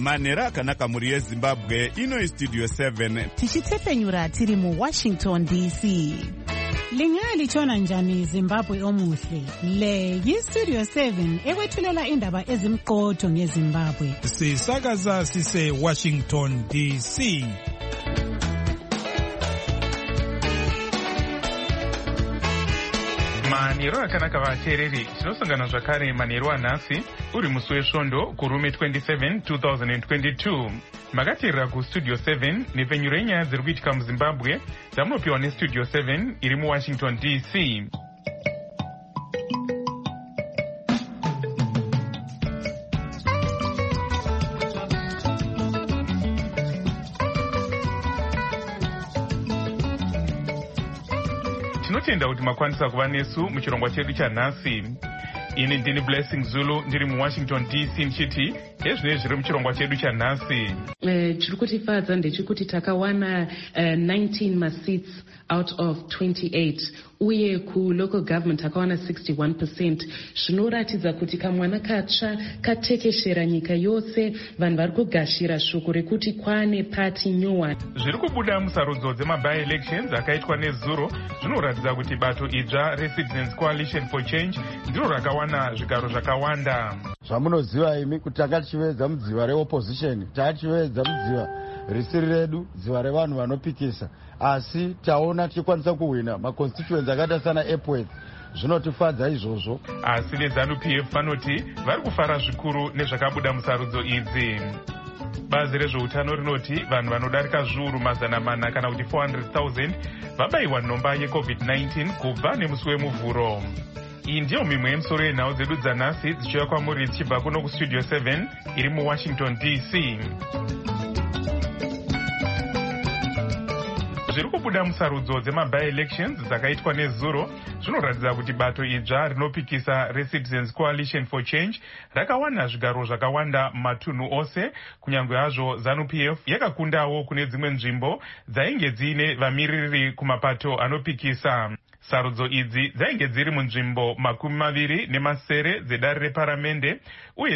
Manhero akanaka muri yeZimbabwe, ino iStudio 7. Tichitefenyura tiri muWashington DC. Lingalitshona njani Zimbabwe omuhle? Le yiStudio 7 ekwethulela indaba ezimqotho ngeZimbabwe. Sisakaza sise Washington DC. Manhero akanaka vateereri, tinosangana zvakare manhero anhasi uri musi wesvondo kurume 27 2022. Makateerera kuStudio 7 nepfenyuro yenyaya dziri kuitika muZimbabwe dzamunopiwa neStudio 7 iri muWashington DC. Tinotenda kuti makwanisa kuva nesu muchirongwa chedu chanhasi. Ini ndini Blessing Zulu ndiri muWashington DC ndichiti ezvinenge zviri muchirongwa chedu chanhasi. Chiri kutifadza ndechekuti takawana 19 maseats out of 28 uye kulocal government takawana 61%. Zvinoratidza kuti kamwana katsva katekeshera nyika yose, vanhu vari kugashira shoko rekuti kwane party new one. Zviri kubuda musarudzo dzemaby elections akaitwa nezuro zvinoratidza kuti bato idzva reCitizens Coalition for Change ndiro rakawana zvigaro zvakawanda. Zvamunoziva imi kuti takachivedza mudziva reopposition, tachivedza mudziva risiri redu, dziva revanhu vanopikisa, asi taona tichikwanisa kuhwina maconstituency akaita sana Epworth. Zvinotifadza izvozvo. Asi veZANU-PF vanoti vari kufara zvikuru nezvakabuda musarudzo idzi. Bazi rezveutano rinoti vanhu vanodarika zviuru mazana mana kana kuti 400,000 vabayiwa nhomba yeCovid-19 kubva nemusi wemuvhuro. Iyi ndiyo mimwe yemisoro yenhau dzedu dzanhasi dzichiuya kwamuri dzichibva kuno kuStudio 7 iri muWashington DC. Zviri kubuda musarudzo dzemaby elections dzakaitwa nezuro zvinoratidza kuti bato idzva rinopikisa reCitizens Coalition for Change rakawana zvigaro zvakawanda mumatunhu ose, kunyange hazvo ZANU-PF yakakundawo kune dzimwe nzvimbo dzainge dziine vamiriri kumapato anopikisa. Sarudzo idzi dzainge dziri munzvimbo 23 dzedare reparamende uye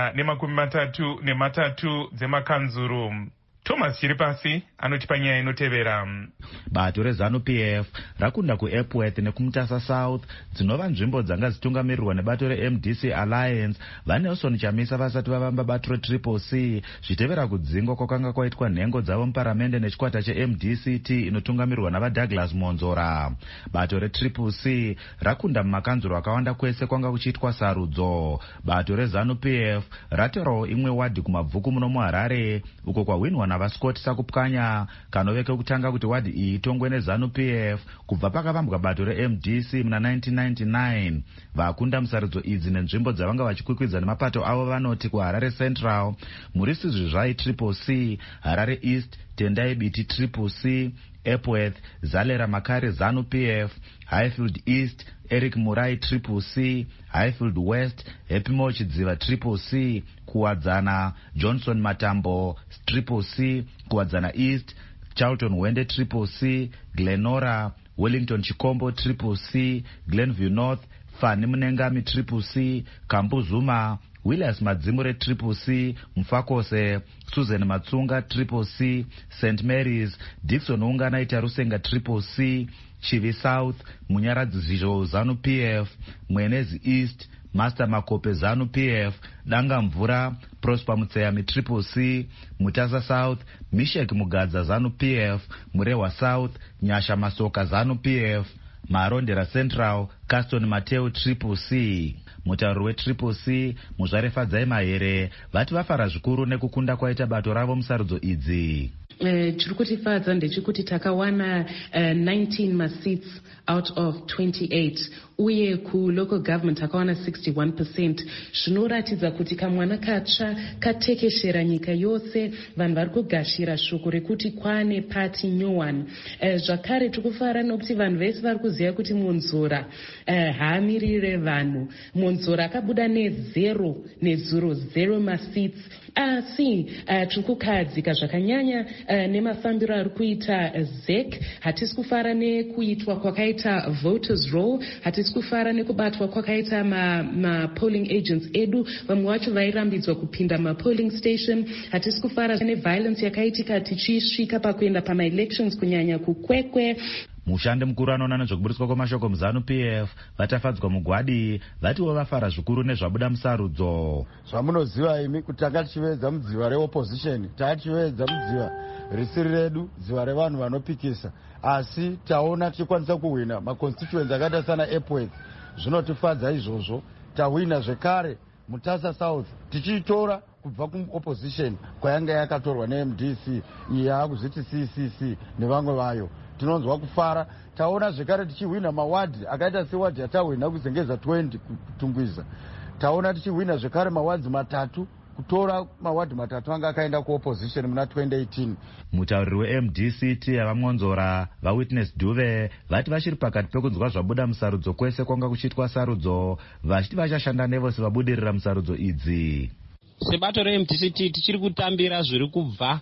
133 dzemakanzuru. Thomas Chiripasi anotipa nyaya inotevera. Bato reZANU-PF rakunda kuEpworth nekumutasa South dzinova nzvimbo dzanga zitungamirirwa nebato reMDC Alliance. VaNelson Chamisa vasati vavamba bato reCCC zvitevera kudzingwa kwakanga kwaitwa nhengo dzavo muparamende nechikwata cheMDCT inotungamirirwa navaDouglas Monzora. Bato reCCC rakunda mumakanzuro akawanda kwese kwanga kuchiitwa sarudzo. Bato reZANU-PF ratorawo imwe wadhi kumabvuku muno muHarare uko kwahwinwa navaScott Sakupkanya kanove kekutanga kuti wadhi iyi itongwe neZANU-PF kubva pakavambwa bato reMDC muna 1999. Vakunda musarudzo idzi nenzvimbo dzavanga vachikwikwidza nemapato avo vanoti kuHarare Central muri Sizvizvai CCC, Harare East Tendai Biti CCC, Epworth Zalera Makare ZANU-PF, Highfield East Eric Murai CCC, Highfield West Epimo Chidziva CCC, kuwadzana Johnson Matambo CCC, kuwadzana East Charlton Wende CCC, Glenora Wellington Chikombo CCC, Glenview North Fani Munengami CCC, Kambuzuma Williams Madzimure CCC, Mfakose Susan Matsunga CCC, St Mary's Dixon Unganaita Rusenga CCC, Chivi South Munyaradzi Zhizho ZANU-PF, Mwenezi East Master Makope ZANU-PF, Danga Mvura Prosper Mutseyami CCC, Mutasa South Mishek Mugadza ZANU-PF, Murewa South Nyasha Masoka ZANU-PF, Marondera Central Caston Mateo CCC. Mutauri weCCC Muzvarefadzai Mahere vati vafara zvikuru nekukunda kwaita bato ravo musarudzo idzi. Chiri kutifadza ndechekuti takawana 19 maseats out of 28 uye kulocal government takawana 61%. Zvinoratidza kuti kamwana katsva katekeshera nyika yose, vanhu vari kugashira shoko rekuti kwane party new one. Zvakare tikufara nokuti vanhu vese vari kuziva kuti Monzora haamirire vanhu. Monzora akabuda nezero maseats asi tiri kukadzika zvakanyanya nemafambiro ari kuita ZEC. Hatisi kufara nekuitwa kwakaita voters roll, hatisi kufara nekubatwa kwakaita ma-polling agents edu, vamwe vacho vairambidzwa kupinda ma-polling station. Hatisi kufara neviolence yakaitika tichisvika pakuenda pama-elections kunyanya kukwekwe. Mushandi mukuru anoona nezvekuburiswa kwamashoko muZANU-PF vatafadzwa mugwadi vatiwo vafara zvikuru nezvabuda musarudzo. Zvamunoziva imi kuti tanga tichivedza mudziva reopposition, tachivedza mudziva risiri redu, dziva revanhu vanopikisa, asi taona tichikwanisa kuhwina maconstituency akaita sana Epworth. Zvinotifadza izvozvo. Tahwina zvekare Mutasa South tichitora kubva kuopposition kwayanga yakatorwa neMDC yakuzviti CCC nevamwe vayo. Tinonzwa kufara. Taona zvekare tichihwina mawadhi akaita sewadhi yatahwina kuzengeza 20 kutungwiza. Taona tichihwina zvekare mawadhi matatu, kutora mawadhi matatu anga akaenda kuopposition muna 2018. Mutauriri weMDC yavamwonzora vaWitness Duve vati vachiri pakati pekunzwa zvabuda musarudzo kwese kwanga kuchiitwa sarudzo, vachiti vachashanda nevose vabudirira musarudzo idzi. Sebato reMDC tichiri kutambira zviri kubva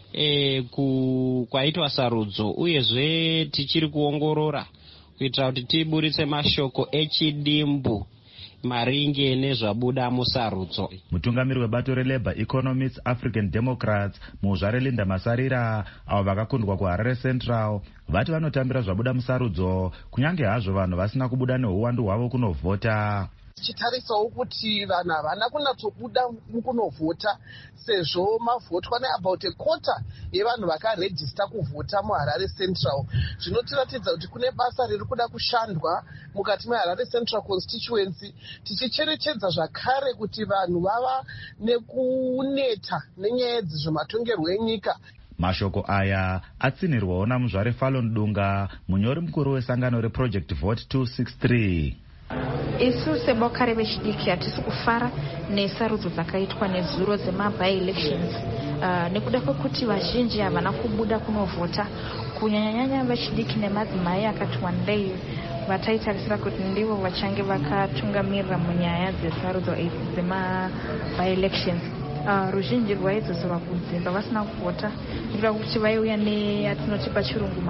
kwaitwa sarudzo, uyezve tichiri kuongorora kuitira kuti tiburitse mashoko echidimbu maringe nezvabuda musarudzo. Mutungamiri webato reLabour Economists African Democrats muzvare Linda Masarira avo vakakundwa kuHarare Central vati vanotambira zvabuda musarudzo kunyange hazvo vanhu vasina kubuda neuwandu hwavo kunovhota. Tichitarisawo kuti vanhu havana kunyatsobuda mukunovhota sezvo mavhotwa neabout a quarter yevanhu vakarejista kuvhota muHarare Central. Zvinotiratidza kuti kune basa riri kuda kushandwa mukati meHarare Central constituency, tichicherechedza zvakare kuti vanhu vava nekuneta nenyaya dzezvematongerwo enyika. Mashoko aya atsinirwawo namuzvare Fallon Dunga, munyori mukuru wesangano reProject Vote 263. Isu seboka revechidiki hatisi kufara nesarudzo dzakaitwa nezuro dzema-by-elections nekuda kwekuti vazhinji havana kubuda kunovhota, kunyanyanyanya vechidiki nemadzimai akati wandei vataitarisira kuti ndivo vachange vakatungamirira munyaya dzesarudzo dzema-by-elections. Ruzhinji rwaidzosera kudzimba vasina kuvhota nekuda kuti vaiuya neatinoti pachirungu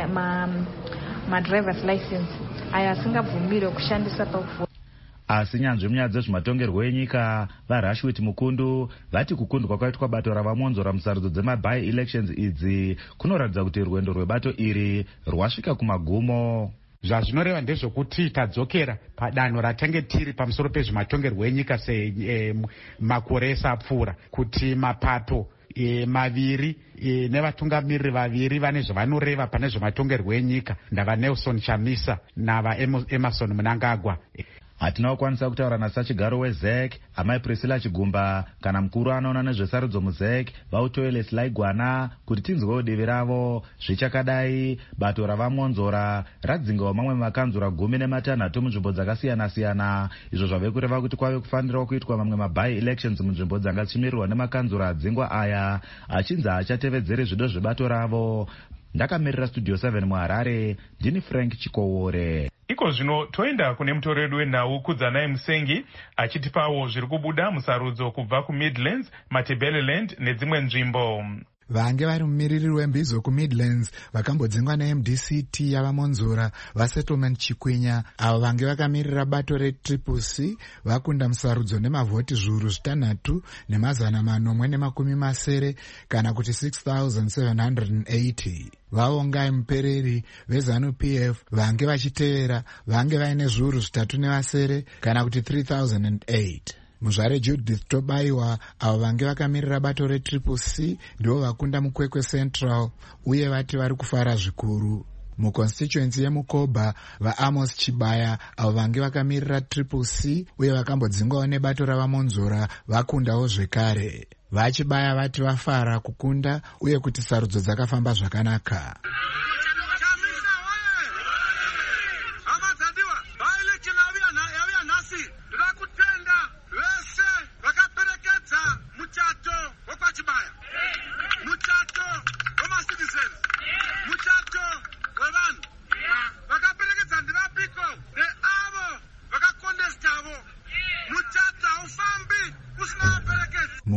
ma-drivers license aya asingabvumirwe kushandisa pakuvhota. Asi nyanzvi munyaya dzezvematongerwo enyika vaRashwit Mukundu vati kukundwa kwaitwa bato ravamwonzora musarudzo dzema-by-elections idzi kunoratidza kuti rwendo rwebato iri rwasvika kumagumo. Zvazvinoreva ndezvokuti tadzokera padanho ratange tiri pamusoro pezvematongerwo enyika makore ese apfuura, kuti mapato maviri nevatungamiriri vaviri vane zvavanoreva pane zvematongerwo enyika, ndava Nelson Chamisa nava Emerson Mnangagwa. Hatina kukwanisa kutaura nasachigaro weZEC amai Priscilla Chigumba kana mukuru anoona nezvesarudzo muZEC vautoeles Laigwana kuti tinzwewo divi ravo. Zvichakadai bato ravamwonzora radzingawo mamwe makanzura 16 munzvimbo dzakasiyana-siyana, izvo zvave kureva kuti kwave kufanirawo kuitwa mamwe ma-by-elections munzvimbo dzanga dzichimirirwa nemakanzura adzingwa aya, achinzi achatevedzere zvido zvebato ravo. Ndakamirira Studio 7 muHarare, ndini Frank Chikowore. Iko zvino toenda kune mutori wedu wenhau Kudzanai Musengi achitipawo zviri kubuda musarudzo kubva kuMidlands, Matabeleland nedzimwe nzvimbo. Vange vari mumiriri wembizo kuMidlands vakambodzingwa neMDC yavamonzora vaSettlement Chikwinya, avo vange vakamirira bato reTriple-C vakunda musarudzo nemavhoti zviuru 6 nemazana 470 kana kuti 6,780. Vaongai mupereri veZANU-PF vange vachitevera vange vaine zviuru 3 nevasere kana kuti 3,008. Muzvare Judith Tobaiwa avo vange vakamirira bato reTriple-C ndivo vakunda mukwekwe Central uye vati vari kufara zvikuru. Muconstituency yeMukoba vaAmos Chibaya avo vange vakamirira Triple-C uye vakambodzingwawo nebato ravamonzora vakundawo zvekare. VaChibaya vati vafara kukunda uye kuti sarudzo dzakafamba zvakanaka.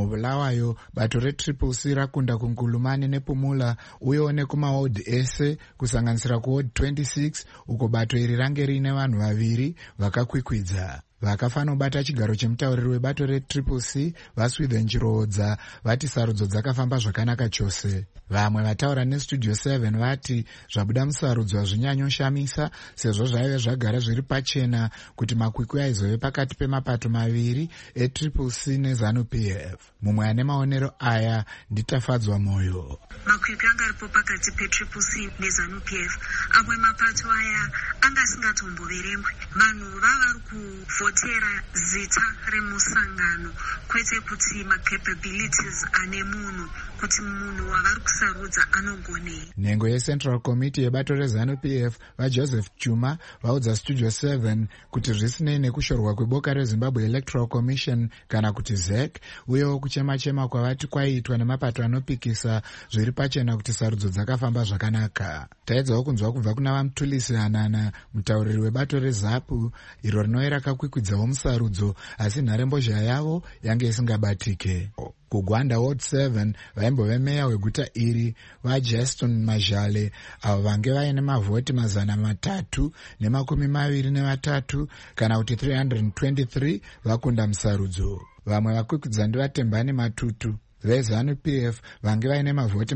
Mubulawayo bato retriple C rakunda kuNkulumane nePumula uyewo nekumaward ese kusanganisira kuward 26 uko bato iri range riine vanhu vaviri vakakwikwidza. Vakafanobata chigaro chemutauriri webato retriple C vaSwithen Chiroodza vati sarudzo dzakafamba zvakanaka chose. Vamwe vataura nestudio 7 vati zvabuda musarudzo hazvinyanyoshamisa sezvo zvaive zvagara zviri pachena kuti makwikwi aizove pakati pemapato maviri etriple C neZANU-PF. Mumwe ane maonero aya nditafadzwa moyo. Makwikwi anga aripo pakati petriple C neZANU-PF. Amwe mapato aya anga asingatomboverengwe. Vanhu vavari kuvhotera zita remusangano kwete kuti macapabilities ane munhu kuti munhu wavari kusarudza anogonei. Nhengo yeCentral Committee yebato reZANU-PF vaJoseph Chuma vaudza Studio 7 kuti zvisinei nekushorwa kweboka reZimbabwe Electoral Commission kana kuti ZEC uyewo kuchema-chema kwavati kwaiitwa nemapato anopikisa zviri pachena kuti sarudzo dzakafamba zvakanaka. Taedzawo kunzwa kubva kuna vaMutulisi Hanana, mutauriri webato reZAPU iro rinove rakakwikwidzao musarudzo asi nharembozha yavo yange isingabatike. Kugwanda Ward 7 vaimbove meya weguta iri vaJaston Majale avo vange vaine mavhoti 323 kana kuti 323 vakunda musarudzo. Vamwe vakwikwidza ndivaTembani Matutu veZANU-PF vange vaine mavhoti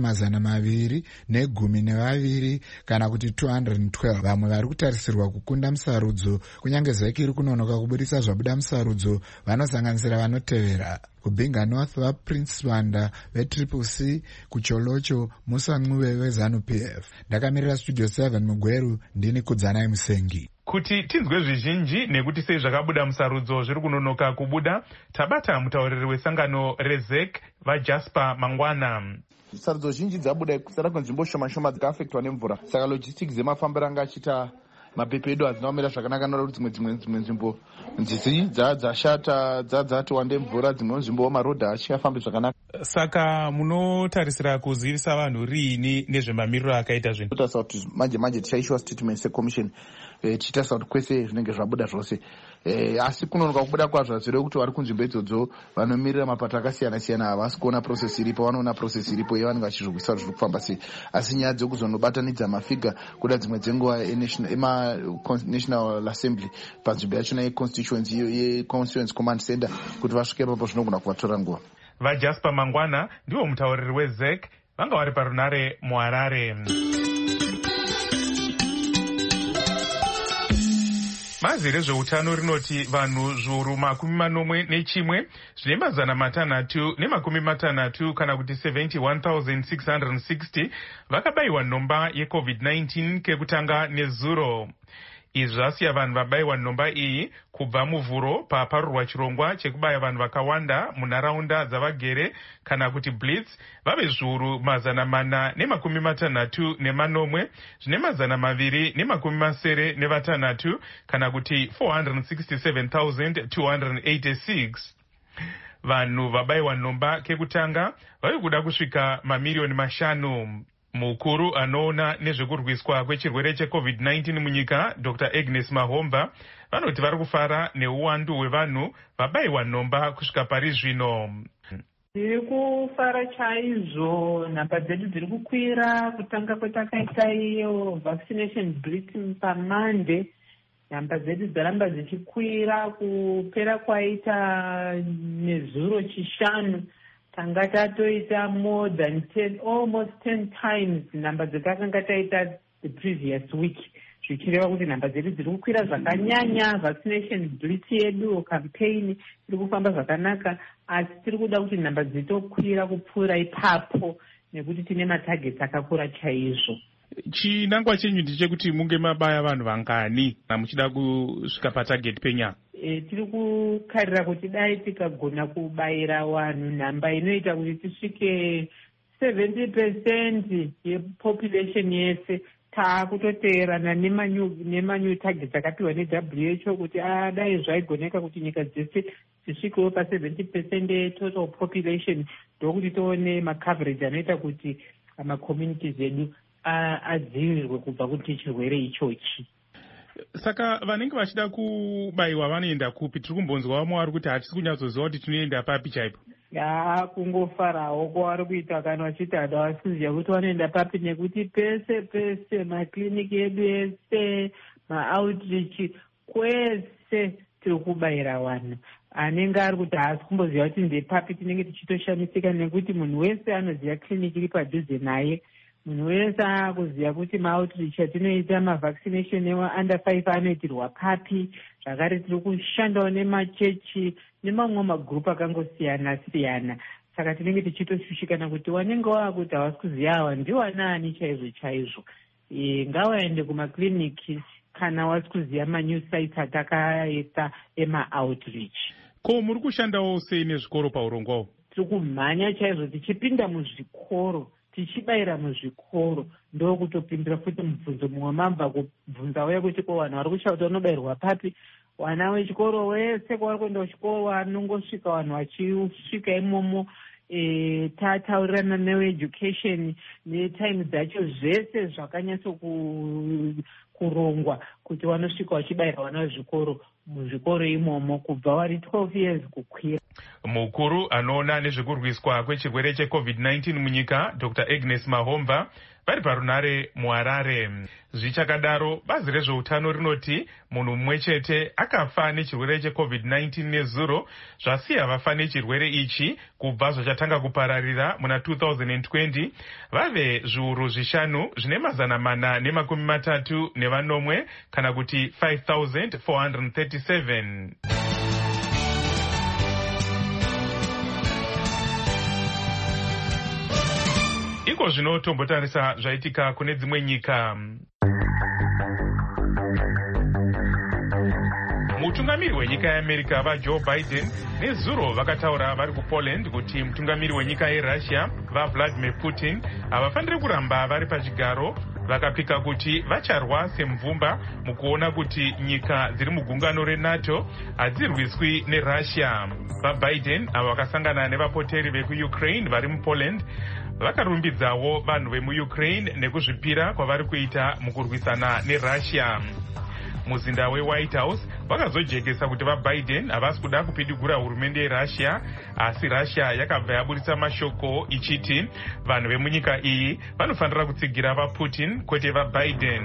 212 kana kuti 212. Vamwe vari kutarisirwa kukunda musarudzo kunyange ZEC iri kunonoka kubudisa zvabuda musarudzo vanosanganisira vanotevera: kubhinga North vaPrince Vanda vetriple C, kuCholocho Musa Ncube veZANU-PF. Ndakamirira Studio 7 Mugweru, ndini Kudzanai Musengi. Kuti tinzwe zvizhinji nekuti sei zvakabuda musarudzo zviri kunonoka kubuda, tabata mutauriri wesangano reZEC vaJasper Mangwana. Sarudzo zhinji dzabuda kusara kwenzvimbo shoma dzakaafektwa nemvura, saka logistics dzemafambiro anga achiita mapepedo hadzina kumira zvakanaka nokuti dzimwe nzvimbo nzizi dzashata dzati wande mvura, dzimwe nzvimbo marodha achifambi zvakanaka. Saka munotarisira kuzivisa vanhu riini nezvemamiriro akaita zvinhu? Totarisa kuti manje tichaishiwa statement secommission tichitarisa kuti kwese zvinenge zvabuda zvose, asi kunonoka kubuda kwazvo zvireve kuti vari kunzvimbo idzodzo vanomirira mapato akasiyana-siyana havasi kuona process iripo, vanoona process iripo yevanenge vachizvigwisa zviri kufamba sei. Asi nyaya dzokuzonobatanidza mafiga kuda dzimwe dzenguva National Assembly panzvimbo yachona yeConstituency Command Center kuti vasvike papo zvinogona kuvatora nguva. VaJasper Mangwana ndiwo mutauriri weZEC vanga vari parunare muHarare. Bazi rezveutano rinoti vanhu zviuru 41 zvine mazana 360 kana kuti 71,660 vakabayiwa nhomba yeCovid-19 kekutanga nezuro. Izvi zvasiya vanhu vabayiwa nhomba iyi kubva muvhuro paparurwa chirongwa chekubaya vanhu vakawanda munharaunda dzavagere kana kuti blitz vave zviuru 464 zvine mazana 276 kana kuti 467,286. Vanhu vabayiwa nhomba kekutanga vave kuda kusvika mamiliyoni 5. Mukuru anoona nezvekurwiswa kwechirwere cheCovid-19 munyika, Dr. Agnes Mahomba, vanoti vari kufara neuwandu hwevanhu vabayiwa nhomba kusvika pari zvino. Tiri kufara chaizvo, nhamba dzedu dziri kukwira. Kutanga kwetakaita iyo vaccination blitz paMonday, nhamba dzedu dzaramba dzichikwira. Kupera kwaita nezuro chishanu tanga tatoita more than 10, almost 10 times nhamba dzetakanga taita the previous week, zvichireva kuti nhamba dzedu dziri kukwira zvakanyanya. Vaccination blitz yedu campaign iri kufamba zvakanaka, asi tiri kuda kuti nhamba dzitokwira kupfuura ipapo nekuti tine matargets akakura chaizvo. Chinangwa chenyu ndechekuti munge mabaya vanhu vangani muchida kusvika patarget penyama? Tiri kukarira kuti dai tikagona kubayira vanhu nhamba inoita kuti tisvike 70% yepopulation yese. Taakutoteerana nemanyu targets akapiwa neWHO kuti dai zvaigoneka kuti nyika dzese dzisvikewo pa 70% yetotal population, ndokuti tione macoverage anoita kuti macommunities edu adzivirirwe kubva kuti chirwere ichochi. Saka vanenge vachida kubayiwa vanoenda kupi? Tiri kumbonzwa vamwe vari kuti hatisi kunyatsoziva kuti tinoenda papi chaipo. kungofarawo kwavari kuita kana vachiti hada vasi kuziva kuti vanoenda papi, nekuti pese pese makliniki edu ese maoutreach kwese tiri kubayira vanhu. Anenge ari kuti haasi kumboziva kuti ndepapi tinenge tichitoshamisika, nekuti munhu wese anoziva kliniki iri padhuze naye. Munhu wese akuziva kuti maoutreach atinoita mavaccination evaunda 5 anoitirwa papi. Zvakare tiri kushandawo nemachechi nemamwe magrupu akangosiyana siyana. Saka tinenge tichitoshushikana kuti wanenge wakuti havasi kuziva ava ndiwanaani chaizvo chaizvo. Ngavaende kumakliniki kana wasi kuziva manew sites atakaita ema-outreach. Ko muri kushandawo sei nezvikoro paurongwawo? Tiri kumhanya chaizvo tichipinda muzvikoro, tichibayira muzvikoro, ndokutopindira futi mubvunzo mumwe mabva kubvunza uye kuti ko vanhu vari kushauta unobayirwa papi. Vana vechikoro wese kwavari kuenda kuchikoro vanongosvika vanhu vachisvika imomo, tataurirana neveeducation netime dzacho zvese zvakanyatso kurongwa kuti vanosvika vachibayira vana vezvikoro muzvikoro imomo kubva vari 12 years kukwira. Mukuru anoona nezvekurwiswa kwechirwere cheCovid-19 munyika, Dr. Agnes Mahomva, vari parunare muHarare. Zvichakadaro, bazi rezveutano rinoti munhu mumwe chete akafa nechirwere cheCovid-19 nezuro, zvasiya vafa nechirwere ichi kubva zvachatanga kupararira muna 2020 vave zviuru 5 zvine 434 kana kuti 5,437. Iko zvino tombotarisa zvaitika kune dzimwe nyika. Mutungamiri wenyika yeAmerica vaJoe Biden nezuro vakataura vari kuPoland kuti mutungamiri wenyika yeRussia vaVladimir Putin havafaniri kuramba vari pachigaro. Vakapika kuti vacharwa semvumba mukuona kuti nyika dziri mugungano reNATO hadzirwiswi neRussia. VaBiden ava vakasangana nevapoteri vekuUkraine vari muPoland vakarumbidzawo vanhu vemuUkraine nekuzvipira kwavari kuita mukurwisana neRussia. Muzinda weWhite House vakazojekesa kuti vaBiden havasi kuda kupidigura hurumende yeRussia, asi Russia yakabva yaburitsa mashoko ichiti vanhu vemunyika iyi vanofanira kutsigira vaPutin kwete vaBiden.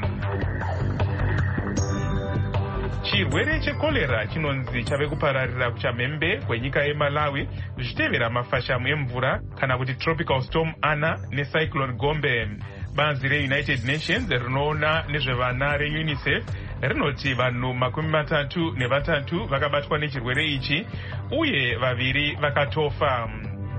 Chirwere chekolera chinonzi chave kupararira kuchamhembe kwenyika yeMalawi zvichitevera mafashamu emvura kana kuti tropical storm Anna necyclone Gombe. Bazi reUnited Nations rinoona nezvevana reUNICEF rinoti vanhu 33 vakabatwa nechirwere ichi uye 2 vakatofa.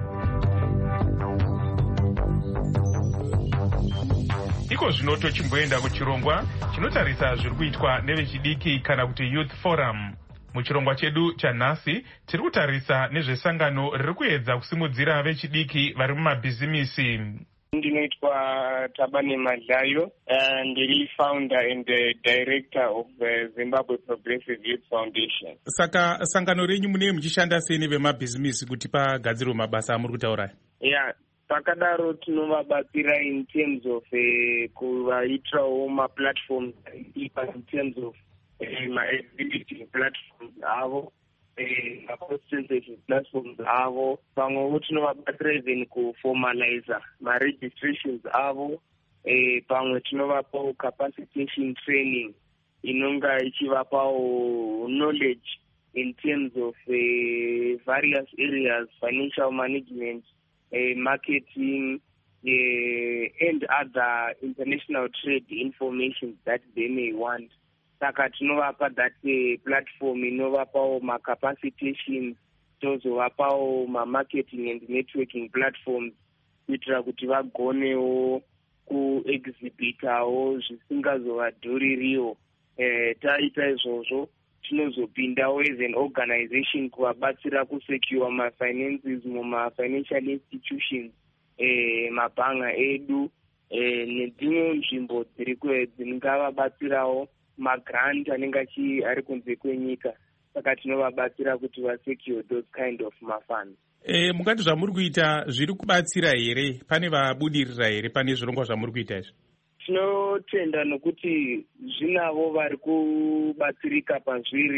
Iko zvino tochimboenda kuchirongwa chinotarisa zviri kuitwa nevechidiki kana kuti Youth Forum. Muchirongwa chedu chanhasi tiri kutarisa nezvesangano riri kuedza kusimudzira vechidiki vari mumabhizimisi. Ndinoitwa Tabane Madlayo, ndiri founder and director of Zimbabwe Progressive Youth Foundation. Saka sangano renyu munenge muchishanda sei nevemabhizimisi kuti pagadzirwe mabasa amuri kutaura? Yeah, pakadaro tinovabatsira in terms of kuvaitirawo maplatforms in terms of ma-exhibiting platforms avo, ma-consultation platforms avo, pamwewo tinovabatsira even kuformaliza ma-registrations avo, pamwe tinovapawo capacitation training inonga ichivapawo knowledge in terms of various areas, financial management, marketing, and other international trade information that they may want. Saka tinovapa that platform inovapawo ma-capacitations, tozovapawo ma-marketing and networking platforms kuitira kuti vagonewo kuexhibitawo zvisingazovadhuririwo. Taita izvozvo tinozopindawo as an organization kuvabatsira kusecure ma-finances muma-financial institutions, mabhanga edu nedzimwe nzvimbo dzingavabatsirawo magrant anenge ari kunze kwenyika. Saka tinovabatsira kuti vasecure those kind of mafunds. Mungati zvamuri kuita zviri kubatsira here? Pane vabudirira here pane zvirongwa zvamuri kuita izvi? Tinotenda nokuti zvinavo vari kubatsirika pazviri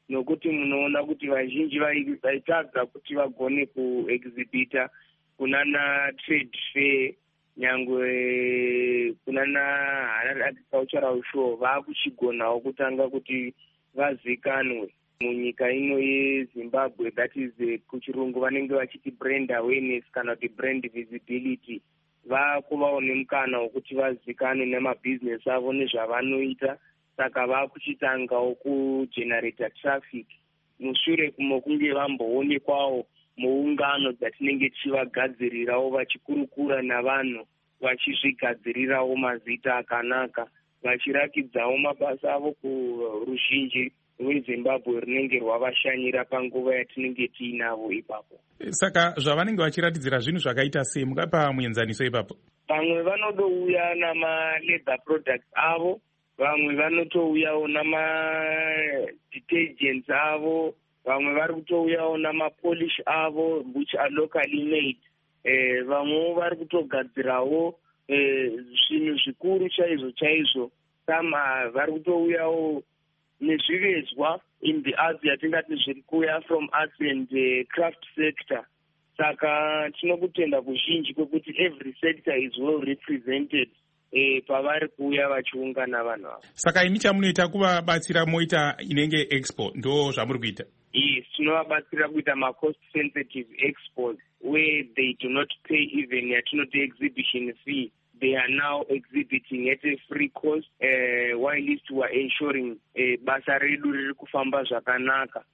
nokuti munoona kuti vazhinji vaitadza kuti vagone kuexhibita kunana trade fair nyangwe kunana Harare Agricultural Show vakuchigonawo kutanga kuti vazikanwe munyika ino yeZimbabwe. That is kuchirungu vanenge vachiti brand awareness kana kuti brand visibility. Vakuvawo nemukana wekuti vazikanwe nemabhizinesi avo nezvavanoita, saka vakuchitangawo kugenerata traffic mushure mokunge vamboonekwawo muungano dzatinenge tichivagadzirirawo vachikurukura navanhu vachizvigadzirirawo mazita akanaka vachirakidzawo mabasa avo kuruzhinji rweZimbabwe runenge rwavashanyira panguva yatinenge tiinavo ipapo. Saka zvavanenge vachiratidzira zvinhu zvakaita sei? Mungapa muenzaniso ipapo? Vamwe vanodouya nama-leather products avo, vamwe vanotouyawo nama-detergents avo, vamwe vari kutouyawo namapolish avo which are locally made. Vamwewo vari kutogadzirawo zvinhu zvikuru chaizvo. Vari kutouyawo nezvivezwa in the arts yatingati zviri kuuya from arts and craft sector. Saka tinokutenda kuzhinji kwekuti every sector is well represented pavari kuuya vachiungana vanhu avo. Saka imi chamunoita kuvabatsira moita inenge expo, ndo zvamuri kuita? Yes, tinovabatsira kuita ma-cost sensitive expos where they do not pay even yatinoti exhibition fee. They are now exhibiting at a free cost whilst we are ensuring basa redu riri kufamba zvakanaka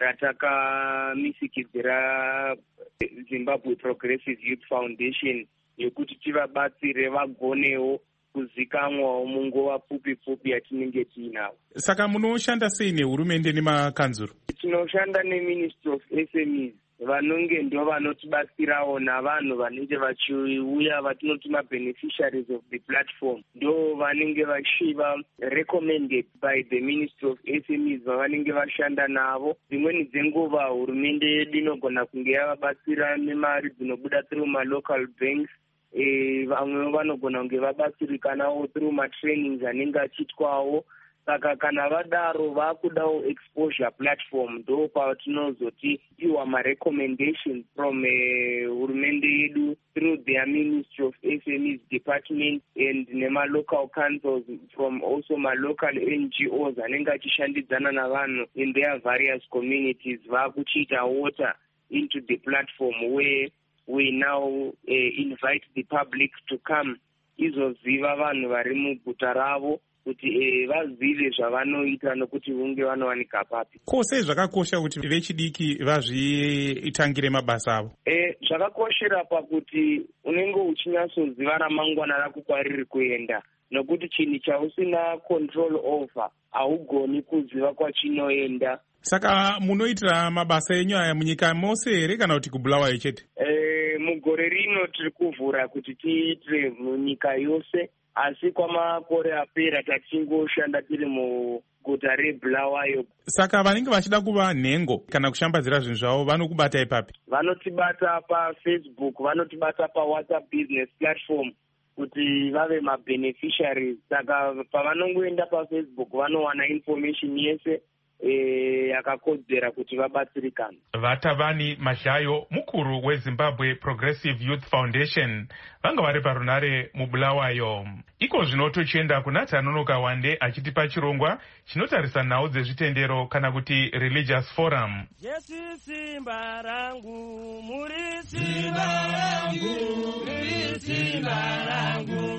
ratakamisikidhira Zimbabwe Progressive Youth Foundation yekuti tivabatsire vagonewo kuzikamwawo munguva pfupi yatinenge tiinavo. Saka munoshanda sei nehurumende nemakanzuru? Tinoshanda neMinistry of SMEs vanonge ndo vanotibatsirawo navanhu vanenge vachiuya vatinoti ma-beneficiaries of the platform, ndo vanenge vachiva recommended by the Ministry of SMEs vavanenge vashanda navo. Dzimweni dzenguva hurumende yedu inogona kunge yavabatsira nemari dzinobuda through ma-local banks. Vamwe vanogona kunge vabatsirikanawo through ma-trainings anenge achiitwawo. Saka kana vadaro vakudawo exposure platform, ndo patinozoti iwa ma-recommendations from hurumende yedu through their Ministry of SMEs department and nema-local councils from also ma-local NGOs anenge achishandidzana navanhu in their various communities vakuchiita water into the platform where we now invite the public to come izoziva vanhu vari muguta ravo kuti vazive zvavanoita nokuti hunge vanowanika papi. Kose zvakakosha kuti vechidiki vazvitangire mabasa avo? Zvakakoshera pakuti unenge uchinyatsoziva ramangwana rako kwariri kuenda, nokuti chinhu chausina control over haugoni kuziva kwachinoenda. Saka munoitira mabasa enyu aya munyika mose here kana kuti kuBulawayo chete? Mugore rino tiri kuvhura kuti tiitire munyika yose, asi kwamakore apera tatingoshanda tiri muguta reBulawayo. Saka vanenge vachida kuva nhengo kana kushambadzira zvinhu zvavo vanokubata ipapi? Vanotibata paFacebook, vanotibata paWhatsApp business platform kuti vave ma-beneficiaries. Saka pavanongoenda paFacebook vanowana information yese yakakodzera kuti vabatsirikane. Vatavani Mazhayo, mukuru weZimbabwe Progressive Youth Foundation, vanga vari parunare muBulawayo. Iko zvino tochienda kuna Tanonoka Wande achitipa chirongwa chinotarisa nhau dzezvitendero kana kuti religious forum. Jesu simba rangu, muri simba rangu, muri simba rangu,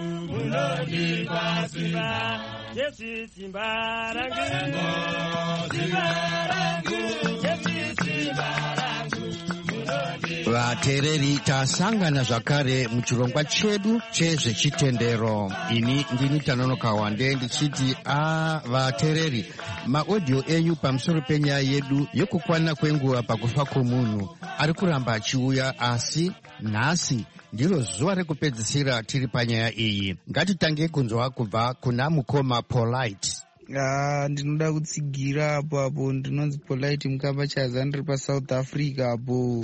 munodipa simba. Jesu simba rangu, simba rangu, Jesu simba rangu, munodipa. Vateereri, tasangana zvakare muchirongwa chedu chezvechitendero. Ini ndini Tanonoka Wande ndichiti vateereri, maaudio enyu pamusoro penyaya yedu yokukwana kwenguva pakufa kwomunhu ari kuramba achiuya, asi nhasi ndiro zuva rekupedzisira tiri panyaya iyi. Ngatitange kunzwa kubva kuna mukoma Polite. Ndinoda kutsigira apo ndinonzi Polite Mukamba Chaza ndiri paSouth Africa apo.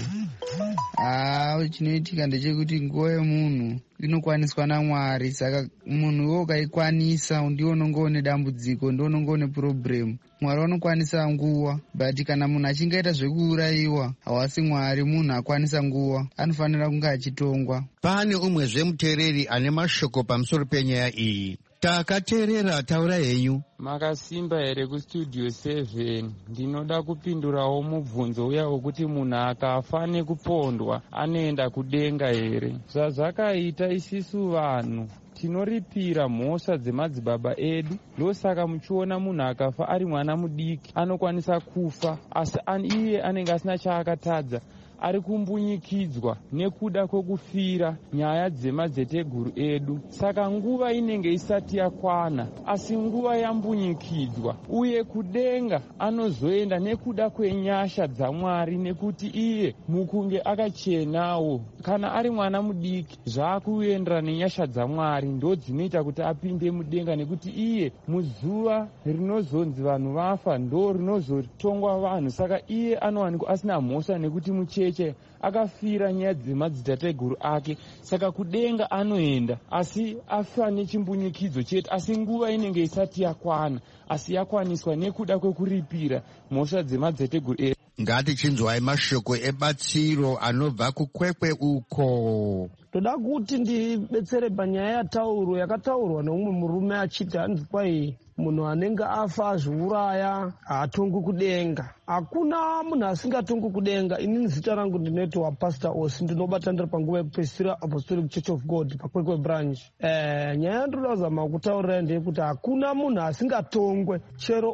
Chinoitika ndechekuti nguva yemunhu inokwaniswa naMwari, saka munhu ukaikwanisa ndiwo unonga une dambudziko, ndiwo unonga une problem. Mwari unokwanisa nguva, but kana munhu achinge aita zvekuurayiwa hawasi Mwari, munhu akwanisa nguva, anofanira kunge achitongwa. Pane umwezve muteereri ane mashoko pamusoro penyaya iyi. Takateerera, taura henyu. Makasimba here kustudio 7. Ndinoda kupindurawo mubvunzo uya wekuti munhu akafa nekupondwa anoenda kudenga here. Zvazvakaita isisu vanhu tinoripira mhosva dzemadzibaba edu, ndosaka muchiona munhu akafa ari mwana mudiki anokwanisa kufa, asi iye anenge asina chaakatadza, ari kumbunyikidzwa nekuda kwekufira nyaya dzemadziteteguru edu. Saka nguva inenge isati yakwana, asi nguva yambunyikidzwa, uye kudenga anozoenda nekuda kwenyasha dzaMwari, nekuti iye mukunge akachenawo. Kana ari mwana mudiki zvaakuendera nenyasha dzaMwari ndo dzinoita kuti apinde mudenga, nekuti iye muzuva rinozonzi vanhu vafa ndo rinozotongwa vanhu. Saka iye anowanikwa asina mhosva nekuti mucheche akafira nyaya dzemadzitateguru ake, saka kudenga anoenda, asi afa nechimbunyikidzo chete, asi nguva inenge isati yakwana, asi yakwaniswa nekuda kwekuripira mhosva dzemadzitateguru edu. Ngatichinzwai mashoko ebatsiro anobva kukwekwe uko. Toda kuti ndibetsere panyaya yatauro yakataurwa neumwe murume achiti hanzi kwai munhu anenge afa azviuraya haatongwi kudenga. Hakuna munhu asingatongwi kudenga. Inini zita rangu ndinoti waPastor Osi, ndinobata ndiri panguva yekupedzisira Apostolic Church of God pakwekwe branch. Nyaya yandoda kuzama kutaurira ndeyekuti hakuna munhu asingatongwe, chero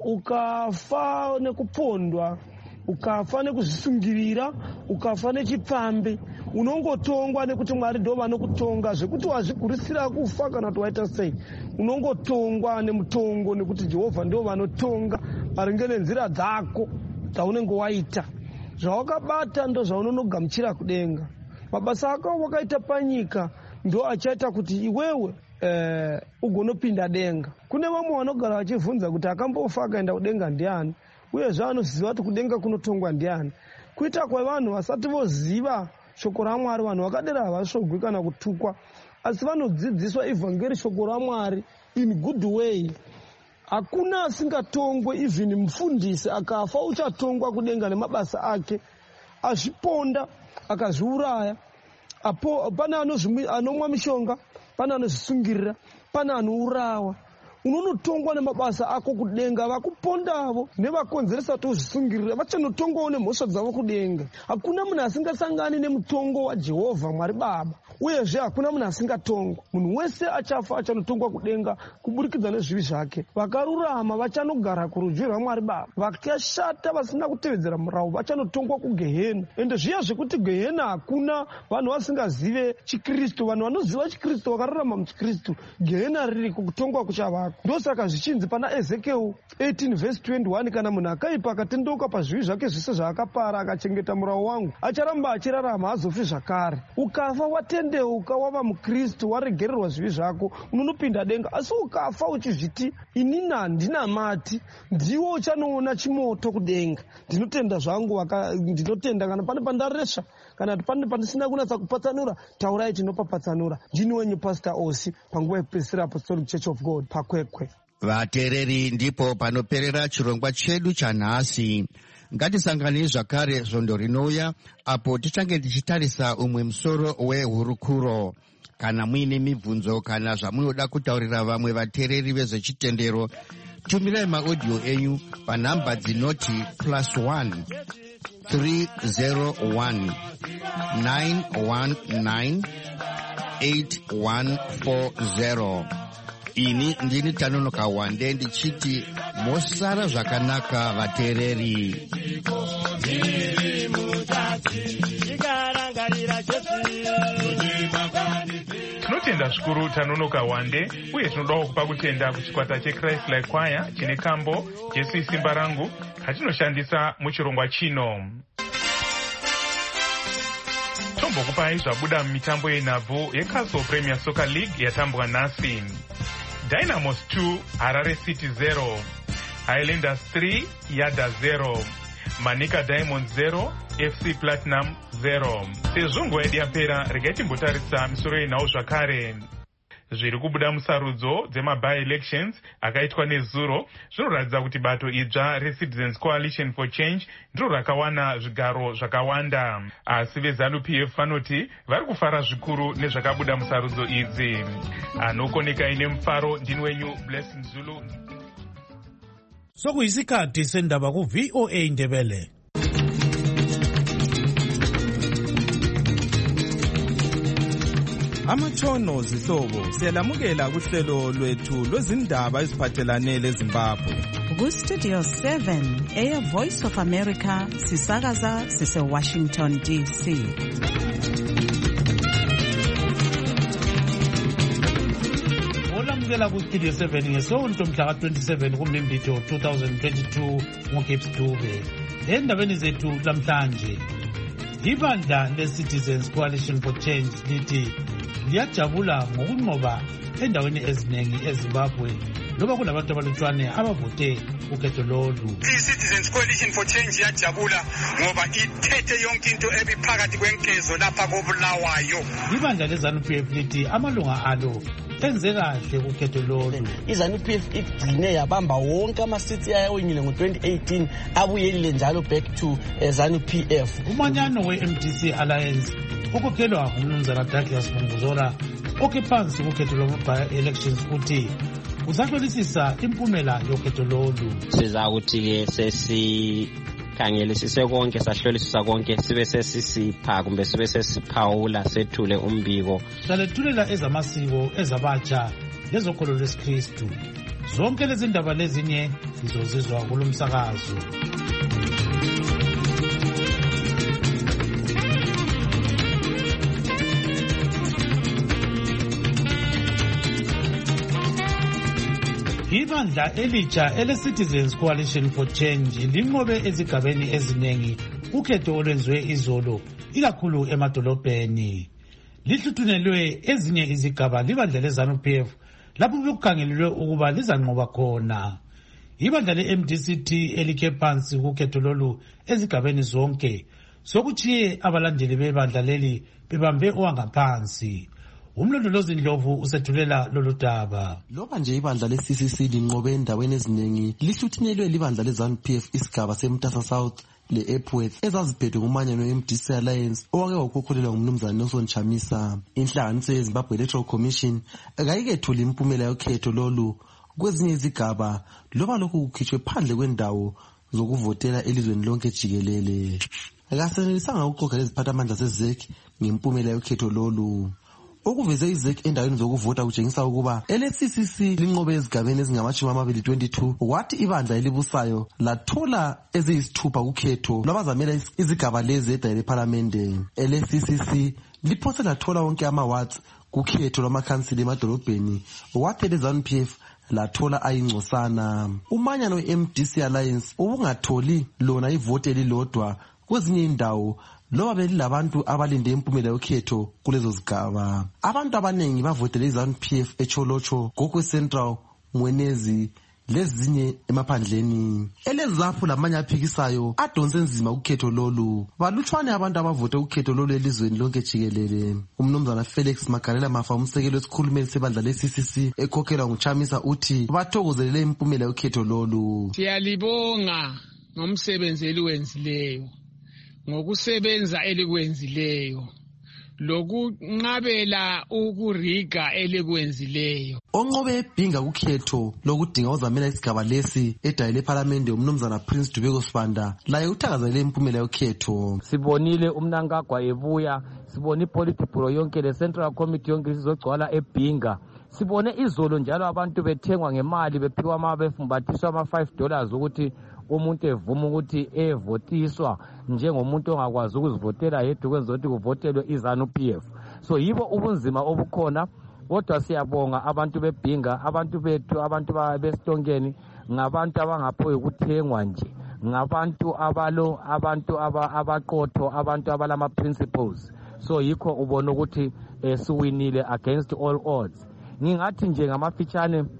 ukafa nekupondwa, ukafa nekuzvisungirira, ukafa nechipfambi, unongotongwa nekuti Mwari ndo vanokutonga, zvekuti wazvigurisira kufa kana kuti waita sei, unongotongwa nemutongo, nekuti Jehovha ndo vanotonga maringe nenzira dzako dzaunenge waita. Zvawakabata ndo zvaunogamuchira kudenga. Mabasa ako wakaita panyika ndo achaita kuti iwewe ugonopinda denga. Kune vamwe vanogara vachivhunza kuti akambofa akaenda kudenga ndiani, uye zvaanoziva kuti kudenga kunotongwa ndiani. Kuita kwevanhu vasati voziva shoko raMwari, vanhu vakadera havashogwi kana kutukwa, asi vanodzidziswa evhangeri shoko raMwari in good way. Hakuna asingatongwe, even mufundisi akafa uchatongwa kudenga nemabasa ake, azviponda akazviuraya. Apo pane anomwa mishonga, pane anozvisungirira, pane anourawa. Unonotongwa nemabasa ako kudenga. Vakupondavo nevakonzeresa kuti uzvisungirira vachanotongwawo nemhosva dzavo kudenga. Hakuna munhu asingasangani nemutongo waJehovha Mwari Baba, uyezve hakuna munhu asingatongwa. Munhu wese achafa achanotongwa kudenga kuburikidza nezvivi zvake. Vakarurama vachanogara kurudyi rwaMwari Baba, vakashata vasina kutevedzera murau vachanotongwa kugehena. Ende zviya zvekuti gehena hakuna vanhu vasingazive chiKristu. Vanhu vanoziva chiKristu vakararama muchiKristu, gehena ririko, kutongwa kuchavako. Ndosaka zvichinzi pana Ezekiel 18:21, kana munhu akaipa akatendeuka pazvivi zvake zvese zvaakapara akachengeta murau wangu, acharamba achirarama, hazofi zvakare. Ukafa watendeuka wava muKristu, waregererwa zvivi zvako, unonopinda denga. Asi ukafa uchizviti inini handinamati, ndiwo uchanoona chimoto kudenga. Ndinotenda zvangu, ndinotenda kana pane pandaresha, kana pane pandisina kunatsa kupatsanura, taurai tinopapatsanura. Ndini wenyu Pastor Osi panguva yekupedzisira Apostolic Church of God pakwekwe. Vateereri, ndipo panoperera chirongwa chedu chanhasi. Ngatisanganei zvakare svondo rinouya, apo tichange tichitarisa umwe musoro wehurukuro. Kana muine mibvunzo kana zvamunoda kutaurira vamwe vateereri vezvechitendero, tumirai maaudio enyu panhamba dzinoti +1 301 919 8140. Ini ndini Tanonoka Wande ndichiti mosara zvakanaka vateereri. Tinotenda zvikuru Tanonoka Wande, uye tinodawo kupa kutenda kuchikwata cheChrist Like Choir chine kambo Jesu isimba rangu katinoshandisa muchirongwa chino. Tombokupai zvabuda mumitambo yenhabvu yeCastle Premier Soccer League yatambwa nhasi. Dynamos 2 Harare City 0, Highlanders 3 Yada 0, Manika Diamond 0 FC Platinum 0. Sezvo nguva yedu yapera, regai timbotarisa misoro yenhau zvakare. Zviri kubuda musarudzo dzema-by-elections akaitwa nezuro zvinoratidza kuti bato idzva reCitizens Coalition for Change ndiro rakawana zvigaro zvakawanda. Asi veZANU-PF vanoti vari kufara zvikuru nezvakabuda musarudzo idzi. Anokoneka ine mufaro ndini wenyu Blessing Zulu. Sokuyisikhathi sendaba ku-VOA Ndebele. Amatshono zihlobo siyalamukela kuhlelo lwethu lwezindaba eziphathelane leZimbabwe. Ku-Studio 7 Air Voice of America sisakaza sise-Washington DC. Olamukela ku-Studio 7 ngesonto mhla ka-27 kuMbimbithi 2022 ngoGibbs Dube. Endabeni zethu lamhlanje, ibandla le-Citizens Coalition for Change lithi liyajabula ngokunqoba endaweni eziningi eZimbabwe loba kulabantu abalutshwane abavote ukhetho lolu. I-Citizens Coalition for Change yajabula ngoba ithethe yonke into ebiphakathi kwenkezo lapha koBulawayo. Ibandla leZANU-PF lithi amalunga alo enze kahle kukhetho lolu. iZANU-PF igcine yabamba wonke ama-seats ayawinile ngo-2018 abuyelile njalo back to ZANU-PF. Umanyano we-MDC Alliance okhokhelwa ngumnumzana Douglas Mnguzora okhe phansi kukhetho lwama-by-elections uthi uzahlolisisa impumela yokhetho lolu. Siza ukuthi-ke sesikhangelisise konke, sahlolisisa konke, sibe sesisipha kumbe sibe sesiphawula sethule umbiko. Salethulela ezamasiko, ezabatsha lezokholo lwesikristu. Zonke lezi ndaba lezinye zizozizwa kulo msakazo. Ibandla elitsha ele-Citizens Coalition for Change linqobe ezigabeni eziningi ukhetho olwenziwe izolo, ikakhulu emadolobheni. Lihluthunelwe ezinye izigaba libandla leZANU-PF lapho bekukhangelelwe ukuba lizanqoba khona. Ibandla le-MDCT elikhe phansi kukhetho lolu ezigabeni zonke sokuchiye abalandeli bebandla leli bebambe owangaphansi. Umlondolozi Ndlovu usethulela lolu daba. Loba nje ibandla le-CCC linqobe endaweni eziningi, lihluthinelwe libandla le-ZANU-PF isigaba seMtasa South le-Epworth ezaziphethwe ngumanyano we-MDC Alliance owake wakhokhelelwa ngumnumzana Nelson Chamisa. Inhlanganiso yeZimbabwe Electoral Commission akayikethuli impumela yokhetho lolu kwezinye izigaba loba lokhu kukhitshwe phandle kwendawo zokuvotela elizweni lonke jikelele. Akasenelisanga ukuxoxa leziphathamandla zeZEC ngempumela yokhetho lolu. Okuveze iZEC endaweni zokuvota kutshengisa ukuba ele-CCC linqobe ezigabeni ezingama-22 wathi ibandla elibusayo lathola eziyisithupha kukhetho lwabazamela izigaba lezi edale lephalamende. Ele-CCC liphose lathola wonke ama-wards kukhetho lwamakhansili emadolobheni wathi ele-ZANU-PF lathola ayingcosana. Umanyano we-MDC Alliance ubungatholi lona ivoti elilodwa kwezinye indawo loba belilabantu abalinde impumela yokhetho kulezo zigaba. Abantu abanengi bavotele iZANU-PF eCholocho, Gokwe Central, Mwenezi lezinye emaphandleni. Elezapho lamanye aphikisayo adonse nzima ukhetho lolu. Balutshwane abantu abavote ukhetho lolu elizweni lonke jikelele. Umnumzana Felix Magalela Mafa, umsekeli wesikhulumeli sebandla le-CCC ekhokhelwa nguChamisa, uthi bathokozelele impumela yokhetho lolu. Siyalibonga ngomsebenzi eliwenzileyo, ngokusebenza elikwenzileyo, lokunqabela ukuriga elikwenzileyo. Onqobe ebhinga kukhetho lokudinga uzamela isigaba lesi edale lephalamende umnumzana Prince Dubeko Sibanda laye uthakazelele impumela yokhetho. Sibonile uMnangagwa ebuya, sibone ipolitiburo yonke le-Central Committee yonke sizogcwala ebhinga. Sibone izolo njalo abantu bethengwa ngemali bephiwa befumbathiswa ama$5 ukuthi umuntu evuma ukuthi evotiswa njengomuntu ongakwazi ukuzivotela yedwa kwenza ukuthi kuvotelwe iZANU-PF. So yibo ubunzima obukhona, kodwa siyabonga abantu bebhinga, abantu bethu, abantu besitongeni, ngabantu abangaphoyi ukuthengwa nje, ngabantu abantu abaqotho, abantu abalama principles. So yikho ubona ukuthi siwinile against all odds. Ngingathi nje ngamafitshane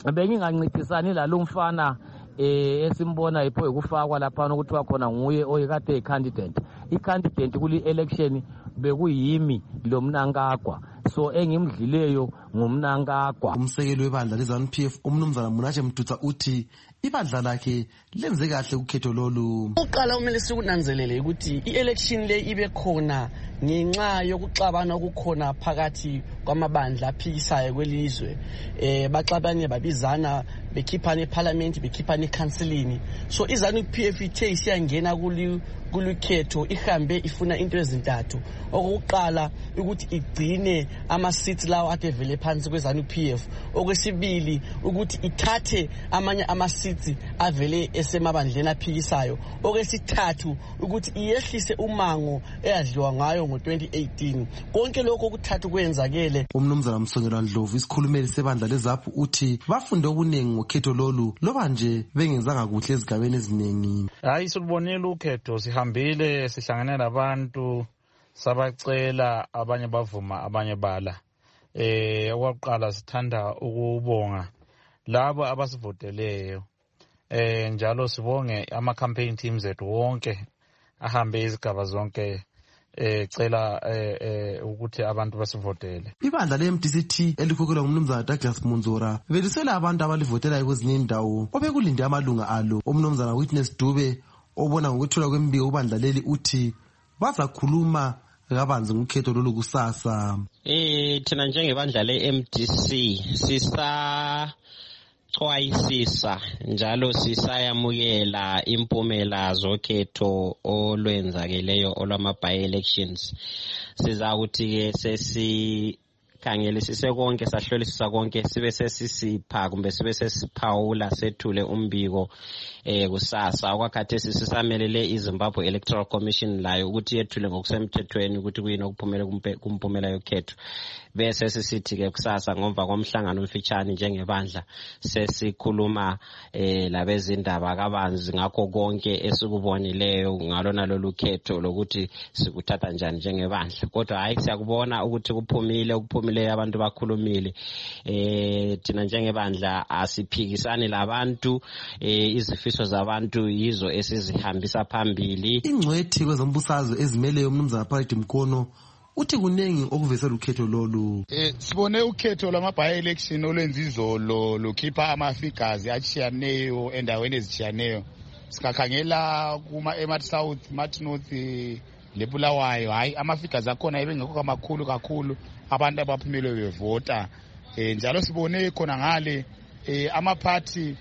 bengingancintisani lalomfana esimbona ipho ukufakwa lapha ukuthiwa khona nguye oyikade icandidate. Icandidate kuli election bekuyimi lo Mnangagwa, so engimdlileyo ngumnangagwa. Umsekeli webandla leZANU-PF umnumzana Munache Mdudza uthi ibandla lakhe lenze kahle ukhetho lolu. Uqala kumele sikunanzelele ukuthi i-election le ibe khona ngenxa yokuxabana okukhona phakathi kwamabandla aphikisayo kwelizwe. Baxabane babizana bekhiphana eParliament bekhiphana eCouncilini. So iZANU-PF ithe isiyangena kulukhetho ihambe ifuna into ezintathu. Okokuqala ukuthi igcine ama-seats lawo ade vele phansi kweZANU-PF. Okwesibili ukuthi ithathe amanye ama-seats avele esemabandleni aphikisayo. Okwesithathu ukuthi iyehlise umango eyadliwa ngayo ngo-2018. Konke lokho okuthathu kwenzakele. Umnumzana Msongelwa Ndlovu isikhulumeli sebandla leZAPU uthi bafunde okuningi ngokhetho lolu loba nje bengenzanga kuhle ezigabeni eziningi. Hayi silubonile ukhetho, sihambile sihlangane nabantu sabacela, abanye bavuma abanye bala. Okwaqala sithanda ukubonga labo abasivoteleyo. Njalo sibonge ama-campaign teams ethu wonke ahambe izigaba zonke cela ukuthi abantu basivotele. Ibandla le-MDC-T elikhokelwa ngumnumzana Douglas Munzora belisela abantu abalivotelayo kwezinye indawo obekulinde amalunga alo. Umnumzana Witness Dube obona ngokuthula kwembiko kubandla leli uthi bazakhuluma kabanzi ngokhetho lolu kusasa. Thina njengebandla le-MDC xwayisisa njalo sisayamukela impumela zokhetho olwenzakeleyo olwama-by-elections. Siza ukuthi-ke sesikhangelisise konke, sahlolisisa konke, sibe sesisipha kumbe sibe sesiphawula sethule umbiko kusasa. Okwakhathesi sisamelele iZimbabwe Electoral Commission layo ukuthi yethule ngokusemthethweni ukuthi kuyini okuphumele kumpumela yokhetho. Bese sisithi-ke kusasa ngomva komhlangano omfitshane njengebandla sesikhuluma labezindaba kabanzi ngakho konke esikubonileyo ngalona lolu khetho lokuthi sikuthatha njani njengebandla. Kodwa hayi siyakubona ukuthi kuphumile abantu bakhulumile. Thina njengebandla asiphikisani labantu, izifiso zabantu yizo esizihambisa phambili. Ingcwethi kwezombusazwe ezimeleyo umnumzana Parade Mkono uthi kunengi okuvesela ukhetho lolu. Sibone ukhetho lwama-by-election olwenza izolo lukhipha ama-figures atshiyaneyo endaweni ezitshiyaneyo. Sikakhangela ema South, Mart North leBulawayo, hayi ama-figures akhona ebengekho kakhulu abantu abaphumele bevota. Njalo sibone khona ngale ama-party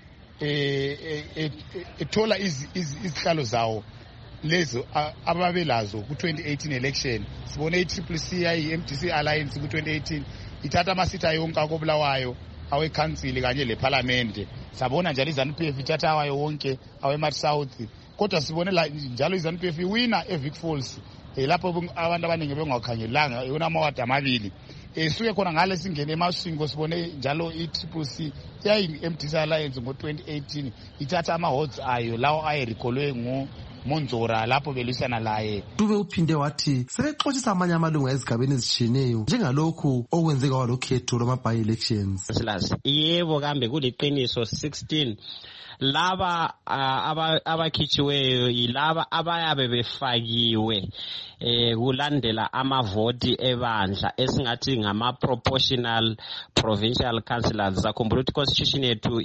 ethola izihlalo zawo lezo ababelazo ku-2018 election. Sibone i-CCC i-MDC Alliance ku-2018 ithatha amasitha yonke akobulawayo awekhansili kanye leParliament. Sabona njalo iZANU-PF ithatha awayo wonke awe-Mart South. Kodwa sibone njalo iZANU-PF iwina eVic Falls lapho abantu abaningi bengakhangelanga yona amawadi amabili. Suke khona ngale singene eMasvingo sibone njalo i-CCC yayi-MDC Alliance ngo-2018 ithatha ama-wards ayo lawo ayerekholwe Munzora lapho belisana laye. Dube uphinde wathi sebexoxisa amanye amalunga ezigabeni ezitshiyeneyo njengalokhu okwenzeka kwalokhetho lwama-by-elections. Yebo kambe kuliqiniso 16 laba abakhitsiweyo yilaba abayabe befakiwe kulandela amavoti ebandla esingathi ngama-proportional provincial councillors. Sakhumbula ukuthi constitution yethu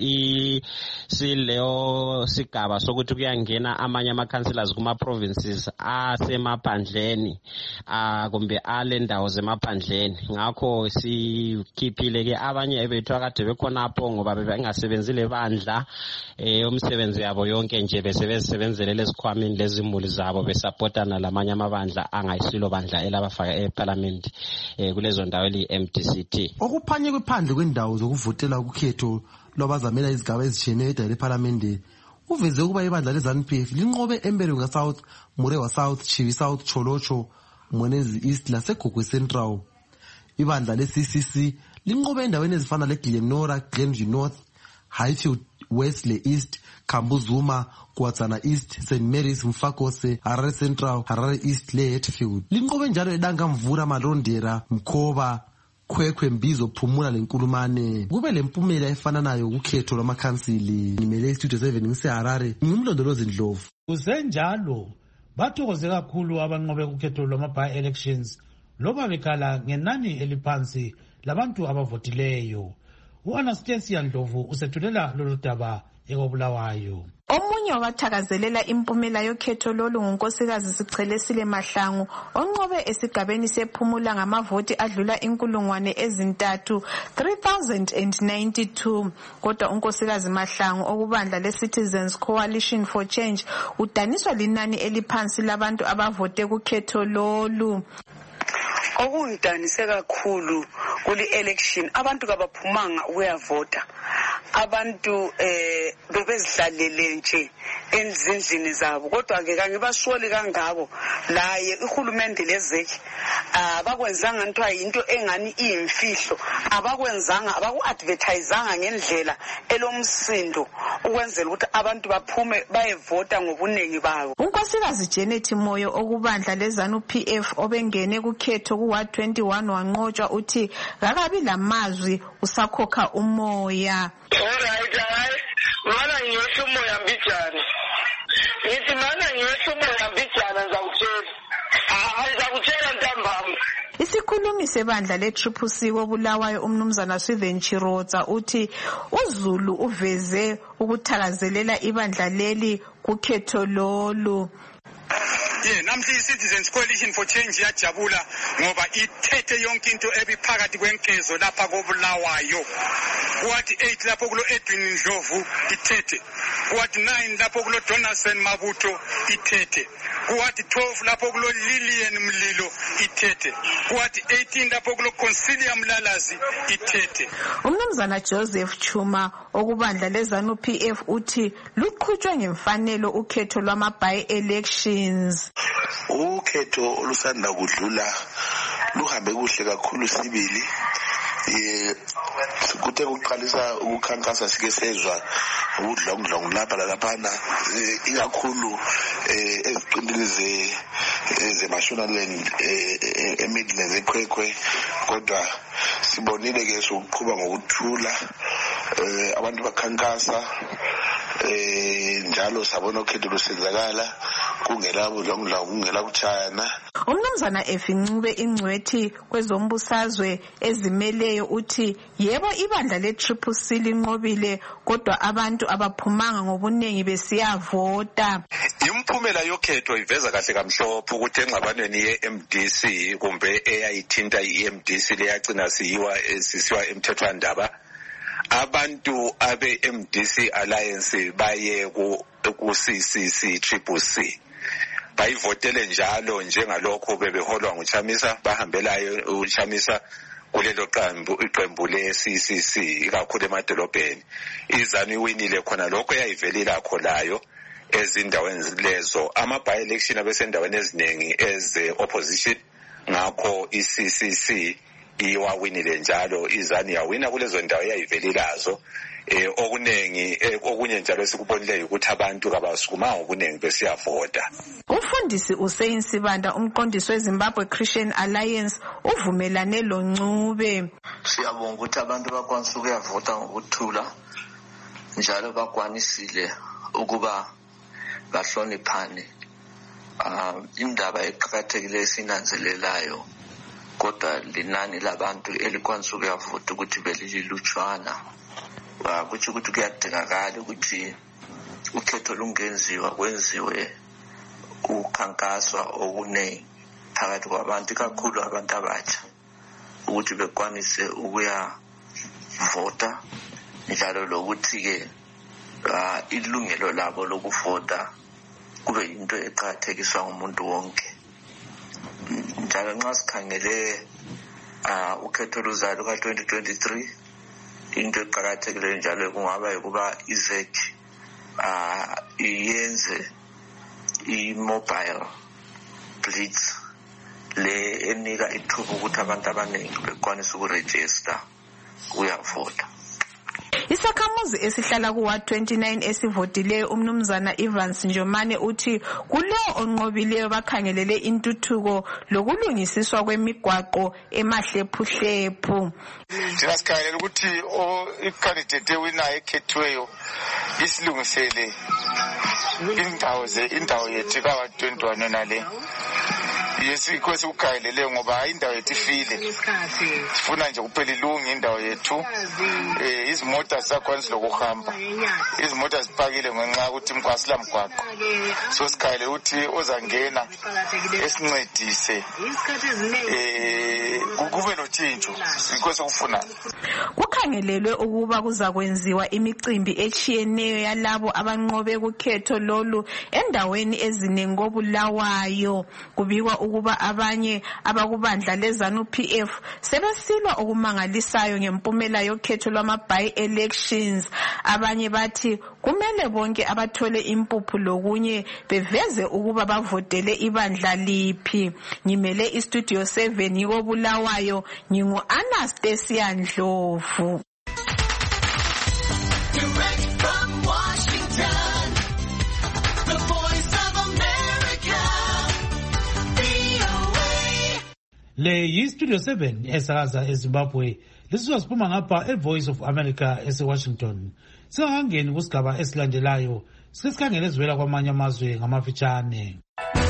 sileyo sigaba sokuthi kuyangena amanye ama-councillors kuma-provinces asemaphandleni kumbe alendawo zemaphandleni. Ngakho sikhiphile-ke abanye ebethu akade bekhonapho ngoba bebengasebenzile bandla umsebenzi yabo yonke nje besebenzele ezikhwameni lezimuli zabo besapotana lamanye amabandla angayisilo bandla elabafaka eParliament kulezo ndawo eli-MDC-T. Okuphanye kwephandle kwendawo zokuvotela ukhetho lwabazamela izigaba ezitshiyeneyo edala eParliament uveze ukuba ibandla leZANU-PF linqobe eMberenga South, Murewa South, Chiwi South, Cholocho, Mwenezi East laseGogwe Central. Ibandla le-CCC linqobe endaweni ezifana leGlenora, Glenview North, Highfield West le-East, Kambuzuma, Kwatsana East, St. Mary's, Mfakose, Harare Central, Harare East le-Hatfield. Linqobe njalo eDangamvura, Malondera, Mkhoba, Khwekhwe Mbizo Phumula lenkulumane. Kube lempumela efananayo kukhetho lwamakhansili. Ngimele istudio 7 ngiseHarare. Ngimlondolozi Ndlovu. Kusenjalo bathokoze kakhulu abanqobe kukhetho lwama-by elections loba bekhala ngenani eliphansi labantu abavotileyo. U-Anastasia Ndlovu usethulela lolu daba eKobulawayo. Omunye wabathakazelela impumela yokhetho lolu ngunkosikazi Sichelesile Mahlangu onqobe esigabeni sePhumula ngamavoti adlula 3,092. Kodwa unkosikazi Mahlangu okubandla leCitizens Coalition for Change udaniswa linani eliphansi labantu abavote kukhetho lolu. Okungidanise kakhulu kuli election abantu kabaphumanga ukuyavota. Abantu bebezidlalele nje endlini zabo kodwa ke kangibasoli kangako laye uhulumende lezeki abakwenzanga ntwa into engani iyimfihlo abakwenzanga abaku-advertisanga ngendlela elomsindo ukwenzela ukuthi abantu baphume bayevota ngobunengi babo. Unkosikazi Janet Moyo okubandla lezanu PF obengene kukhetho ku-Ward 21 wanqotshwa uthi kakabi lamazwi usakhokha umoya. Alright, mana ngiyosho umoya mbijana. Ngithi mana ngiyosho umoya mbijana ngizakutshela ntambama. Isikhulumi sebandla le-CCC koBulawayo umnumzana Swithen Chirotsa uthi uZulu uveze ukuthakazelela ibandla leli kukhetho lolu. Namhla iCitizens Coalition for Change yajabula ngoba ithethe yonke into ebiphakathi kwenkezo lapha koBulawayo. Kuwathi 8 lapho kulo Edwin Ndlovu ithethe. Kuwathi 9 lapho kulo Donaldson Mabuto ithethe. Kuwathi 12 lapho kulo Lillian Mlilo ithethe. Kuwathi 18 lapho kulo Concilium Lalazi ithethe. Umnumzana Joseph Chuma okubandla lezanu PF uthi luqhutshwe ngemfanelo ukhetho lwama-by elections. Ukhetho olusanda kudlula luhambe kuhle kakhulu sibili. Kuthe kuqalisa ukukhankasa sike sezwa ubudlongdlongo lapha laphana ikakhulu eziqindini zeMashonaland eMidlands eKhwekhwe kodwa sibonile ke sokuqhubeka ngokuthula abantu bakhankasa njalo sabona ukhetho lusenzakala kungela budlongdlongo kungela kuchayana. Umnumzana Efincube ingcwethi kwezombusazwe ezimeleyo uthi yebo ibandla le-CCC linqobile kodwa abantu abaphumanga ngobunengi besiyavota. Imphumela yokhetho iveza kahle kamhlophe ukuthi engxabanweni ye-MDC kumbe eyayithinta i-MDC leyagcina sisiwa emthethwandaba abantu abe-MDC Alliance baye ku-CCC bayivotele njalo njengalokho bebeholwa nguChamisa bahambelayo uChamisa kulelo iqembu le-CCC ikakhulu emadolobheni. Izanu iwinile khona lokho yayivelile kholayo ezindaweni lezo ama-by election abesendaweni eziningi eze-opposition ngakho i-CCC iwawinile njalo izanu yawina kulezo ndawo yayivelelazo. Okunye njalo esikubonileyo ukuthi abantu kabasukumanga ngobuningi besiyavota. Umfundisi Hussein Sibanda umqondisi weZimbabwe Christian Alliance uvumelane loNcube. Siyabonga ukuthi abantu bakwanisa ukuyavota ngokuthula njalo bakwanisile ukuba bahloniphane. Indaba eqhakathekile esinanzelelayo kodwa linani labantu elikwanisa ukuyavota ukuthi belilutshwana. Kuthi ukuthi kuyadingakala ukuthi ukhetho lungenziwa kwenziwe ukhankaswa okuningi phakathi kwabantu kakhulu abantu abatsha ukuthi bekwanise ukuyavota njalo lokuthi ke ilungelo labo lokuvota kube into eqhathekiswa ngumuntu wonke. Njalo nxa sikhangele ukhetho luzayo ka-2023 into eqhakathekileyo njalo kungaba ukuba iZEC iyenze i-mobile blitz le enika ithuba ukuthi abantu abaningi bekwanisa ukurejista uyavota. Isakhamuzi esihlala kuWard 29 esivotileyo umnumzana Evans Njomane uthi kuleyo onqobileyo bakhangelele intuthuko lokulungisiswa kwemigwaqo emahlephuhlephu. Thina sikhangelela ukuthi i-candidate ewinayo ekhethiweyo isilungisele indawo yethu ka-Ward 21 nale. Yesi sikukhangelele ngoba indawo yethu ifile. Sifuna nje kuphela ilunge indawo yethu. Izimota zisakwanisa lokuhamba. Izimota zipakile ngenxa ukuthi imkwasila mgwaqo. So sikhangelela ukuthi ozangena esincedise. Kube lotshintsho inkosi okufuna. Kukhangelelwe ukuba kuzakwenziwa imicimbi etshiyeneyo yalabo abanqobe kukhetho lolu endaweni ezinengi koBulawayo. Kubikwa ukuba abanye abakubandla leZANU-PF sebesilwa okumangalisayo ngempumela yokhetho lwama-by-elections. Abanye bathi kumele bonke abathole impuphu lokunye beveze ukuba bavotele ibandla liphi. Ngimele iStudio 7 yikoBulawayo, ngingu-Anastasia Ndlovu. Le yiStudio 7 esakaza eZimbabwe. Lisizwa siphuma ngapha eVoice of America eseWashington. Singakangeni kusigaba esilandelayo, sesikhangele ezivela kwamanye amazwe ngamafitshane.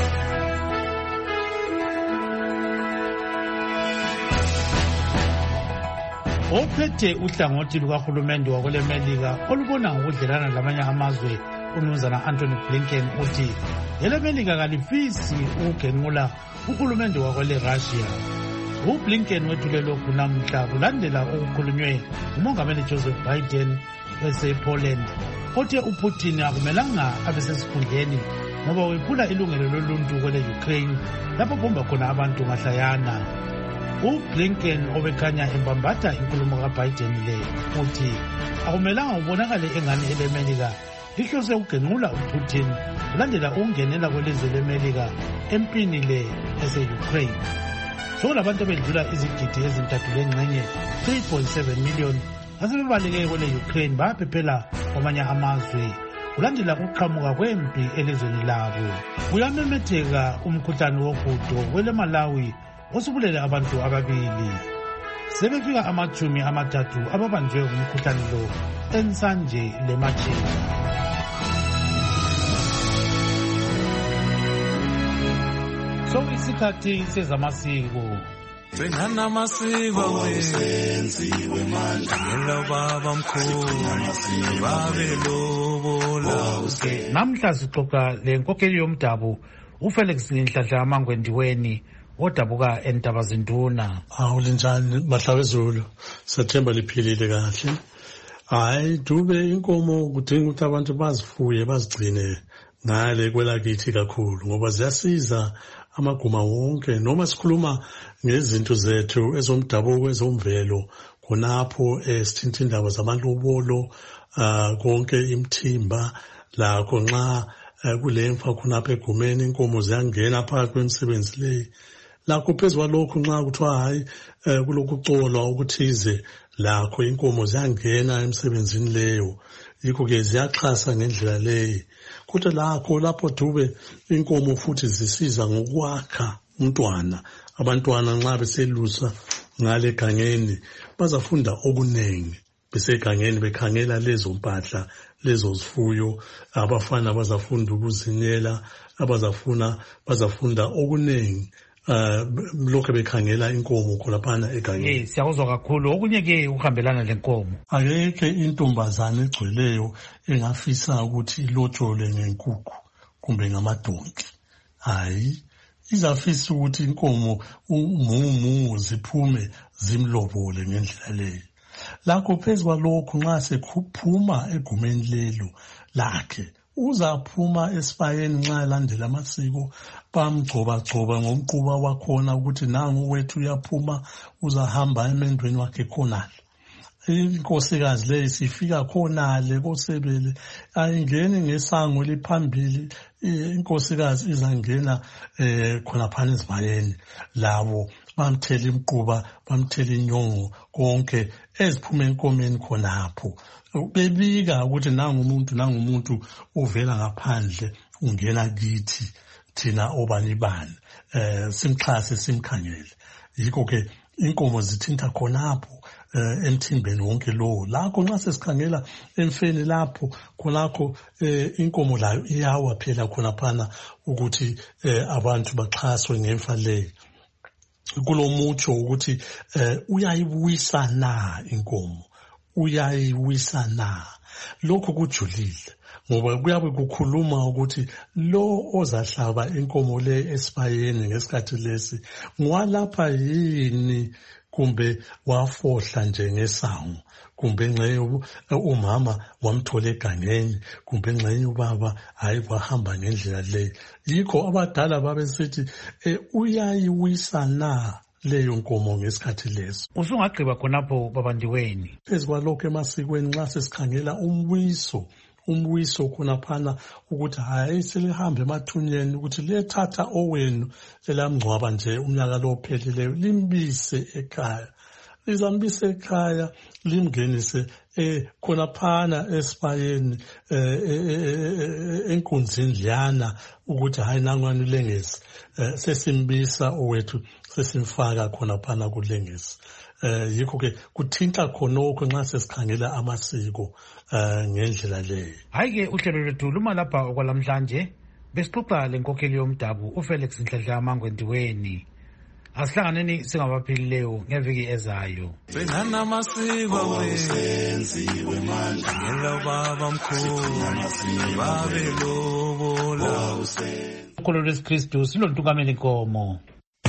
Ophethe uhlangothi lukahulumende wakwelemelika olubona ngokudlelana lamanye amazwe umnumzana Anthony Blinken uthi elemelika kalifisi ukugenqula uhulumende wakwele Russia. uBlinken wethule lokhu namhla kulandela okukhulunywe umongameli Joseph Biden wasePoland othe uPutin akumelanga abesesikhundleni ngoba wephula ilungelo loluntu kwele Ukraine lapho bomba khona abantu ngahlayana. uBlinken obekhanya embambatha inkulumo kaBiden le uthi akumelanga ubonakale engani elemelika lihlose ukugenqula uPutin kulandela ukungenela kwelizwe leMelika empini le ese-Ukraine. So labantu bedlula izigidi ezintathu lengxenye 3.7 million asebebaleke kwele Ukraine baphephela kwamanye amazwe kulandela ukuqhamuka kwempi elizweni labo. Kuyamemetheka umkhuhlane wohudo kwele Malawi osubulele abantu ababili. Sebefika amachumi amathathu ababanjwe umkhuhlane lo ensanje leMachinga. So isikhathi sezamasiko. Sengana amasiko wenziwe manje ngelo baba mkhulu babe lobola. Namhla sixoxa lenkokheli yomdabu uFelix Nhlahla Mangwendiweni odabuka eNtabazinduna. Awulinjani Mahlabezulu, sathemba liphilile kahle. Hayi Dube inkomo kudinga ukuthi abantu bazifuye bazigcine ngale kwelakithi kakhulu ngoba ziyasiza amaguma wonke noma sikhuluma ngezinto zethu ezomdabuko ezomvelo khonapho sithinta indaba zamalobolo konke imthimba lakho nxa kulemfa khonapho egumeni inkomo ziyangena phakathi kwemisebenzi le lakho phezulu lokho nxa kuthiwa hayi kulokucolwa ukuthize lakho inkomo ziyangena emsebenzini leyo yikho ke ziyaxhasa ngendlela leyo. Kodwa lakho lapho Dube inkomo futhi zisiza ngokwakha umntwana. Abantwana nxa beselusa ngale gangeni bazafunda okunengi besegangeni bekhangela lezo mpahla lezo zifuyo. Abafana bazafunda ukuzinyela, bazafunda okunengi lokho bekhangela inkomo kholaphana egangeni. Siyakuzwa kakhulu. Okunye ke uhambelana lenkomo. Akekho intombazane egcweleyo engafisa ukuthi ilotsholwe ngenkukhu kumbe ngamadonki. Hayi, izafisa ukuthi inkomo umungu ziphume zimlobole ngendlela leyo. Lakho phezulu lokho nxa sekuphuma egumeni lelo lakhe uzaphuma esibayeni nxa elandela amasiko bamgcoba ngomquba wakhona ukuthi nangu wethu uyaphuma uzahamba emendweni wakhe khonale. Inkosikazi leyo sifika khonale kosebele ayingeni ngesango liphambili. Inkosikazi izangena khonaphana esibayeni labo bamthela imquba bamthela inyongo konke eziphume enkomeni khonapho bebika ukuthi nangumuntu uvela ngaphandle ungena kithi thina obanibani simxhase simkhangele. Yikho ke inkomo zithinta khonapho emthimbeni wonke lowo. Lakho nxa sesikhangela emfeni lapho khonakho inkomo layo iyawa phela khonaphana ukuthi abantu baxhaswe ngemfa leyo. Kulomutsho ukuthi uyayibuyisa na inkomo, uyayibuyisa na. Lokho kujulile ngoba kuyabe kukhuluma ukuthi lo ozahlaba inkomo le esibayeni ngesikhathi lesi ngwalapha yini, kumbe wafohla nje ngesango, kumbe ngxe umama wamthola egangeni, kumbe ngxe ubaba hayi wahamba ngendlela leyo. Yikho abadala babesithi uyayiwisa na leyo nkomo ngesikhathi leso. Usungagqiba khonapho babandiweni. Phezu kwalokho emasikweni nxa sesikhangela umbuyiso khonaphana ukuthi hayi selihambe emathunyeni ukuthi lethatha owenu elamngcwaba nje umnyaka lo ophelileyo limbise ekhaya. Lizambise ekhaya limngenise khonaphana esibayeni enkunzini liyana ukuthi hayi nangwani ulengesi sesimbisa owethu sesimfaka khonaphana kulengesi. Yikho ke kuthinta khonokho nxa sesikhangela amasiko ngendlela leyo. Hayi ke uhlelo lwethu luma lapha okwalamhlanje besixoxa lenkokheli yomdabu uFelix Nhlanhla Mangwendiweni. Asihlanganeni singabaphilileyo ngeviki ezayo. Senana masiko wenziwe manje ngelo baba mkhulu babelobola ukholo lwesikristu silontukamela inkomo.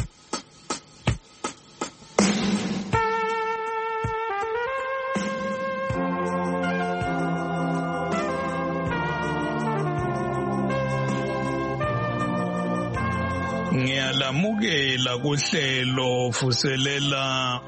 Ngiyalamukela kuhlelo vuselela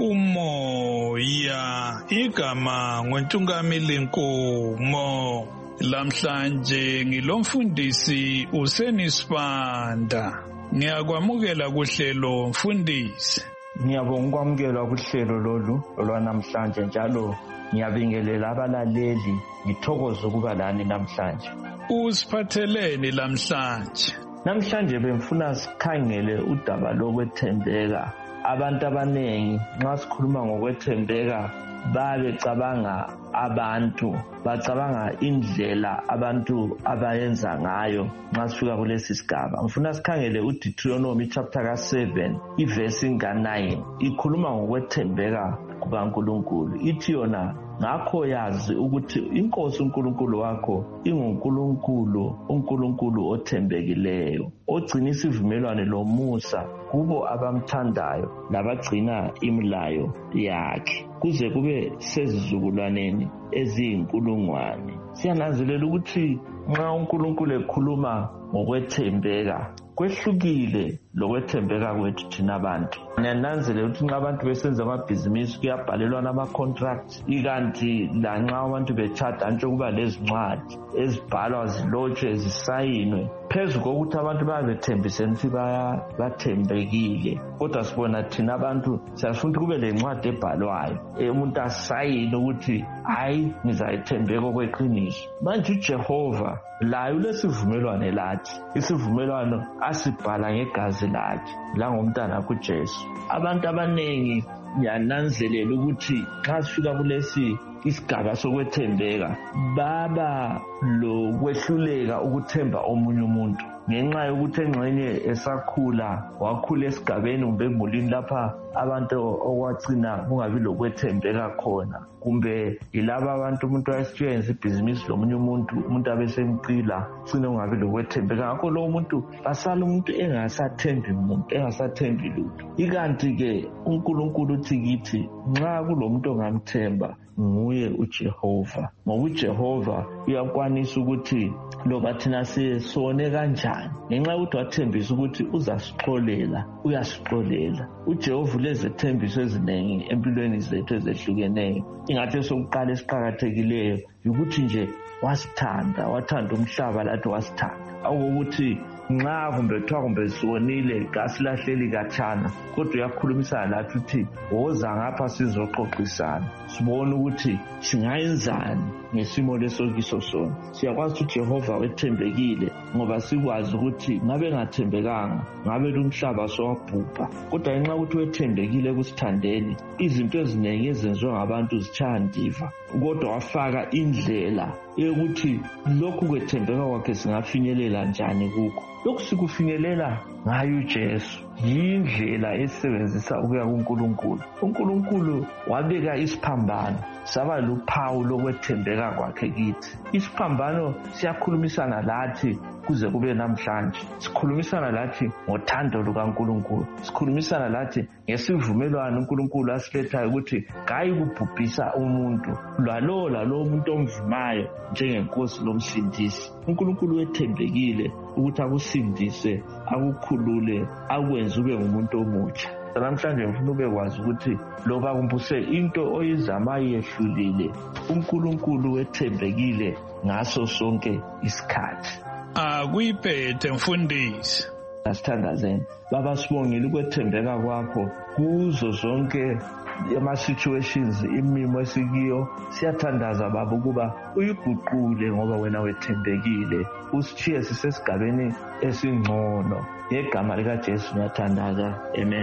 umoya igama ngontungameli nkomo. Lamhlanje ngilomfundisi uSenisibanda. Ngiyakwamukela kuhlelo mfundisi. Ngiyabonga ukwamukelwa kuhlelo lolu olwanamhlanje njalo ngiyabingelela abalaleli ngithokoza ukuba lani namhlanje. Usiphatheleni lamhlanje? Namhlanje bemfuna sikhangele udaba lokwethembeka. Abantu abanengi nxa sikhuluma ngokwethembeka babecabanga abantu, bacabanga indlela abantu abayenza ngayo nxa sifika kulesi sigaba. Ngifuna sikhangele uDeuteronomy chapter ka7 iverse ka9 ikhuluma ngokwethembeka kukaNkulunkulu. Ithi yona ngakho yazi ukuthi inkosi uNkulunkulu wakho uNkulunkulu othembekileyo, ogcina isivumelwano lomusa kubo abamthandayo labagcina imilayo yakhe kuze kube sezizukulwaneni eziyinkulungwane. Siyananzelela ukuthi nxa uNkulunkulu ekhuluma ngokwethembeka kwehlukile lokwethembeka kwethu thina abantu. Ngiyananzelela ukuthi nxa abantu besenza amabhizimusi kuyabhalelwa nama-contract, ikanti lanxa abantu betshada nje kuba lezincwadi ezibhalwa zilotshwe zisayinwe phezu kokuthi abantu babethembisene ukuthi bathembekile. Kodwa sibona thina abantu siyafuna ukuthi kube lencwadi ebhalwayo umuntu asayine ukuthi hayi ngizayithembeka okweqiniso. Manje uJehova layo lesivumelwano lathi, isivumelwano asibhala ngegazi lakhe langomntana kuJesu. Abantu abanengi ngiyananzelela ukuthi nxa sifika kulesi isigaba sokwethembeka baba lokwehluleka ukuthemba omunye umuntu ngenxa yokuthi engxenye esakhula wakhula esigabeni kumbe emulini lapha abantu okwagcina kungabi lokwethembeka khona, kumbe yilaba abantu umuntu wayesenza ibhizimusi lomunye umuntu abesemcila ugcine kungabi lokwethembeka. Ngakho lowo muntu basala umuntu engasathembi lutho. Ikanti-ke uNkulunkulu uthi kithi nxa kulomuntu ongamthemba nguye uJehova, ngoba uJehova uyakwanisa ukuthi loba thina sone kanjani ngenxa yokuthi wathembisa ukuthi uzasixolela, uyasixolela. uJehova ulezethembiso eziningi empilweni zethu ezehlukeneyo. Ingathi sokuqala esiqakathekileyo ukuthi nje wathanda umhlaba lathi wasithanda. Akukuthi nxa kumbe kuthiwa kumbe sibonile kasilahleli katshana, kodwa uyakhulumisana lathi uthi woza ngapha sizoxoxisana sibone ukuthi singayenzani ngesimo leso kiso sona. Siyakwazi ukuthi Jehova wethembekile ngoba sikwazi ukuthi ngabe ngathembekanga ngabe lumhlaba sowabhubha, kodwa ngenxa ukuthi wethembekile kusithandeni izinto eziningi ezenziwa ngabantu zitshaya ndiva, kodwa wafaka indlela yokuthi lokhu kwethembeka kwakhe singafinyelela njani kukho. Lokhu sikufinyelela ngayo uJesu, yindlela esebenzisa ukuya kuNkulunkulu. uNkulunkulu wabeka isiphambano saba luphawu lokwethembeka kwakhe kithi. Isiphambano siyakhulumisana lathi kuze kube namhlanje. Sikhulumisana lathi ngothando lukaNkulunkulu, sikhulumisana lathi ngesivumelwano uNkulunkulu asilethayo ukuthi hayi kubhubhisa umuntu lalo umuntu omvumayo njengenkosi lomsindisi. uNkulunkulu wethembekile ukuthi akusindise, akukhulule, akwenze ube ngumuntu omutsha. Namhlanje ngifuna ubekwazi ukuthi loba kumbuse into oyizama yehlulile, uNkulunkulu wethembekile ngaso sonke isikhathi. Akuyiphethe mfundisi. Asithandazeni baba, sibongile ukwethembeka kwakho kuzo zonke ama-situations, imimo esikiyo. Siyathandaza baba ukuba uyiguqule ngoba wena wethembekile, usitshiye sisesigabeni esingcono. Ngegama likaJesu ngiyathandaza, amen.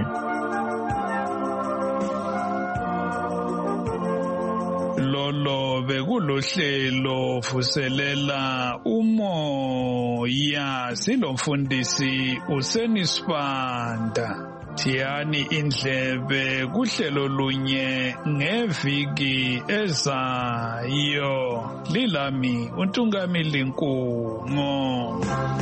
Lolo bekulohlelo vuselela umoya, silomfundisi uSenisibanda. Thiyani indlebe kuhlelo lunye ngeviki ezayo. Lilami uNtungamili Nkumo.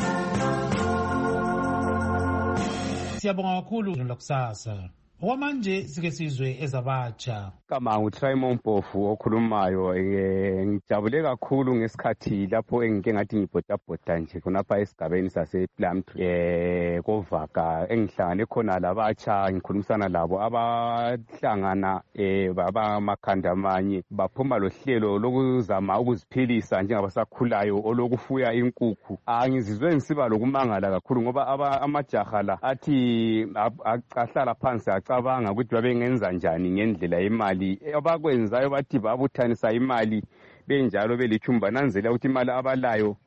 Siyabonga kakhulu lakusasa. Okwamanje sike sizwe ezabatsha. Kama nguTraymond Mpofu okhulumayo, ngijabule kakhulu ngesikhathi lapho engike ngathi ngibhodabhoda nje khonapha esigabeni sasePlumtree koVaka, engihlangane khona labatsha ngikhulumisana labo abahlangana baba amakhanda amanye baphuma lohlelo lokuzama ukuziphilisa njengabasakhulayo olokufuya inkukhu. Ngizizwe ngisiba lokumangala kakhulu ngoba amajaha la athi ahlala phansi acabanga ukuthi babengenza njani ngendlela yemali abakwenzayo, bathi babuthanisa imali benjalo belithumba nanzela ukuthi imali abalayo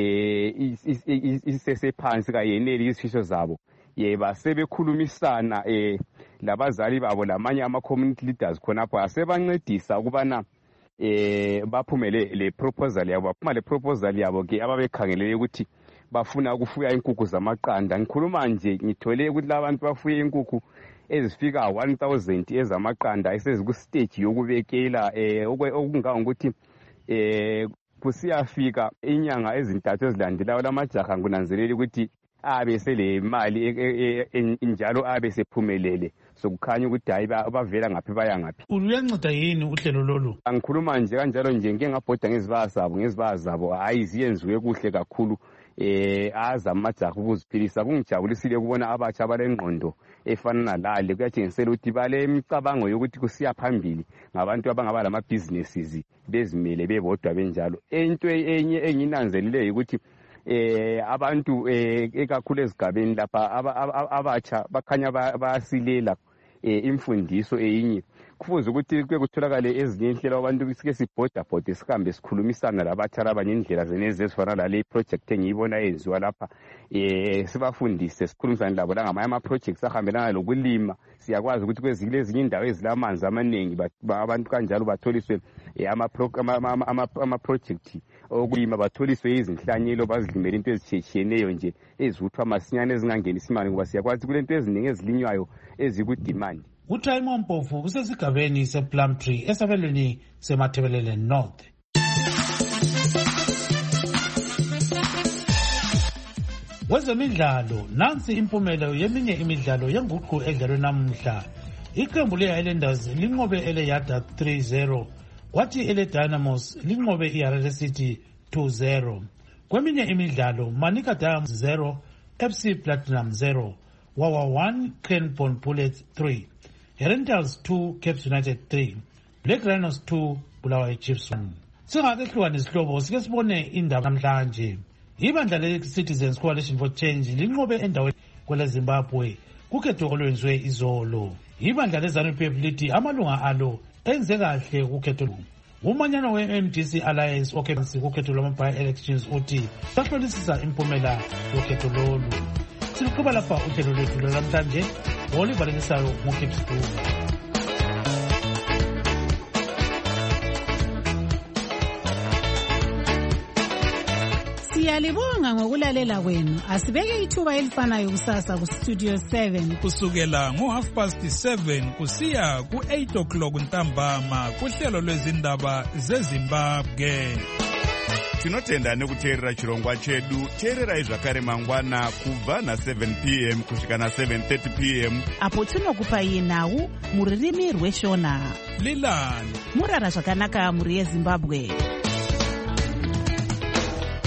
isesephansi kayeneli izifiso zabo. Basebekhulumisana labazali babo lamanye ama-community leaders khonapho asebancedisa ukubana baphumele le proposal yabo, baphuma le proposal yabo ke ababekhangelele ukuthi bafuna ukufuya inkukhu zamaqanda. Ngikhuluma nje ngithole ukuthi labantu bafuye inkukhu ezifika 1000 ezamaqanda esezikuStage yokubekela okungangokuthi kusiyafika inyanga ezintathu ezilandelayo lamajaha ngunanzelela ukuthi abe sele mali njalo abe sephumelele, sokukhanya ukuthi hayi bavela ngaphi baya ngaphi. Uyanceda yini uhlelo lolu? Angikhuluma nje kanjalo nje ngeke ngabhoda ngezibaya zabo hayi ziyenziwe kuhle kakhulu. Azama amajaha ukuziphilisa. Kungijabulisile ukubona abatsha balengqondo efana nalale. Kuyatshengisela ukuthi bale imicabango yokuthi kusiya phambili ngabantu abangaba lama businesses bezimele bebodwa benjalo. Into enye enginanzelileyo ukuthi abantu ekakhulu ezigabeni lapha abatsha bakhanya bayasilela imfundiso eyinye. Kufuze ukuthi kuke kutholakale ezinye inhlelo abantu sike sibhodabhode sihambe sikhulumisana labatsha abanye indlela zenezi ezifana lale project engiyibona yenziwa lapha, sibafundise sikhulumisane labo langamanye ama-projects ahambelana lokulima. Siyakwazi ukuthi kwezinye ezinye indawo ezilamanzi amaningi abantu kanjalo batholiswe ama-project okulima, batholiswe izinhlanyelo bazilimele into ezitshiyeneyo nje ezivuthwa masinyane ezingangenisa imali, ngoba siyakwazi kulento eziningi ezilinywayo ezikudimandi. uTraymond Mpofu usesigabeni sePlumtree esabelweni seMathebelele North. Kwezemidlalo, nansi impumelo yeminye imidlalo yenguqu edlalwe namuhla. Iqembu le-Highlanders linqobe ele-Yada 3-0, kwathi ele-Dynamos linqobe iHarare City 2-0. Kweminye imidlalo, Manika Diamonds 0, FC Platinum 0, Wawa 1, Cranbourne Bullets 3, Herentals 2, Cape United 3, Black Rhinos 2, Bulawayo Chiefs 1. Singakehlukana izihlobo sike sibone indaba namhlanje. Ibandla le-Citizens Coalition for Change linqobe endaweni kweleZimbabwe kukhetho olwenziwe izolo. Ibandla le-ZANU-PF lithi amalunga alo enze kahle kukhetho. Umanyano we-MDC Alliance okhetho kukhetho lwama-by-elections uthi sahlolisisa impumela yokhetho lolu. Siluqhuba lapha uhlelo lwethu lwanamhlanje olivalekisayo nguKips Duma. Siyalibonga ngokulalela kwenu. Asibeke ithuba elifanayo kusasa ku Studio 7 kusukela ngo7:30 kusiya ku8:00 ntambama kuhlelo lwezindaba zeZimbabwe. Tinotenda nekuteerera chirongwa chedu. Teererai zvakare mangwana kubva na7 p.m. kusvika na7:30 p.m. apo tinokupai nhau mururimi rweshona. Lilani murara zvakanaka muri yeZimbabwe.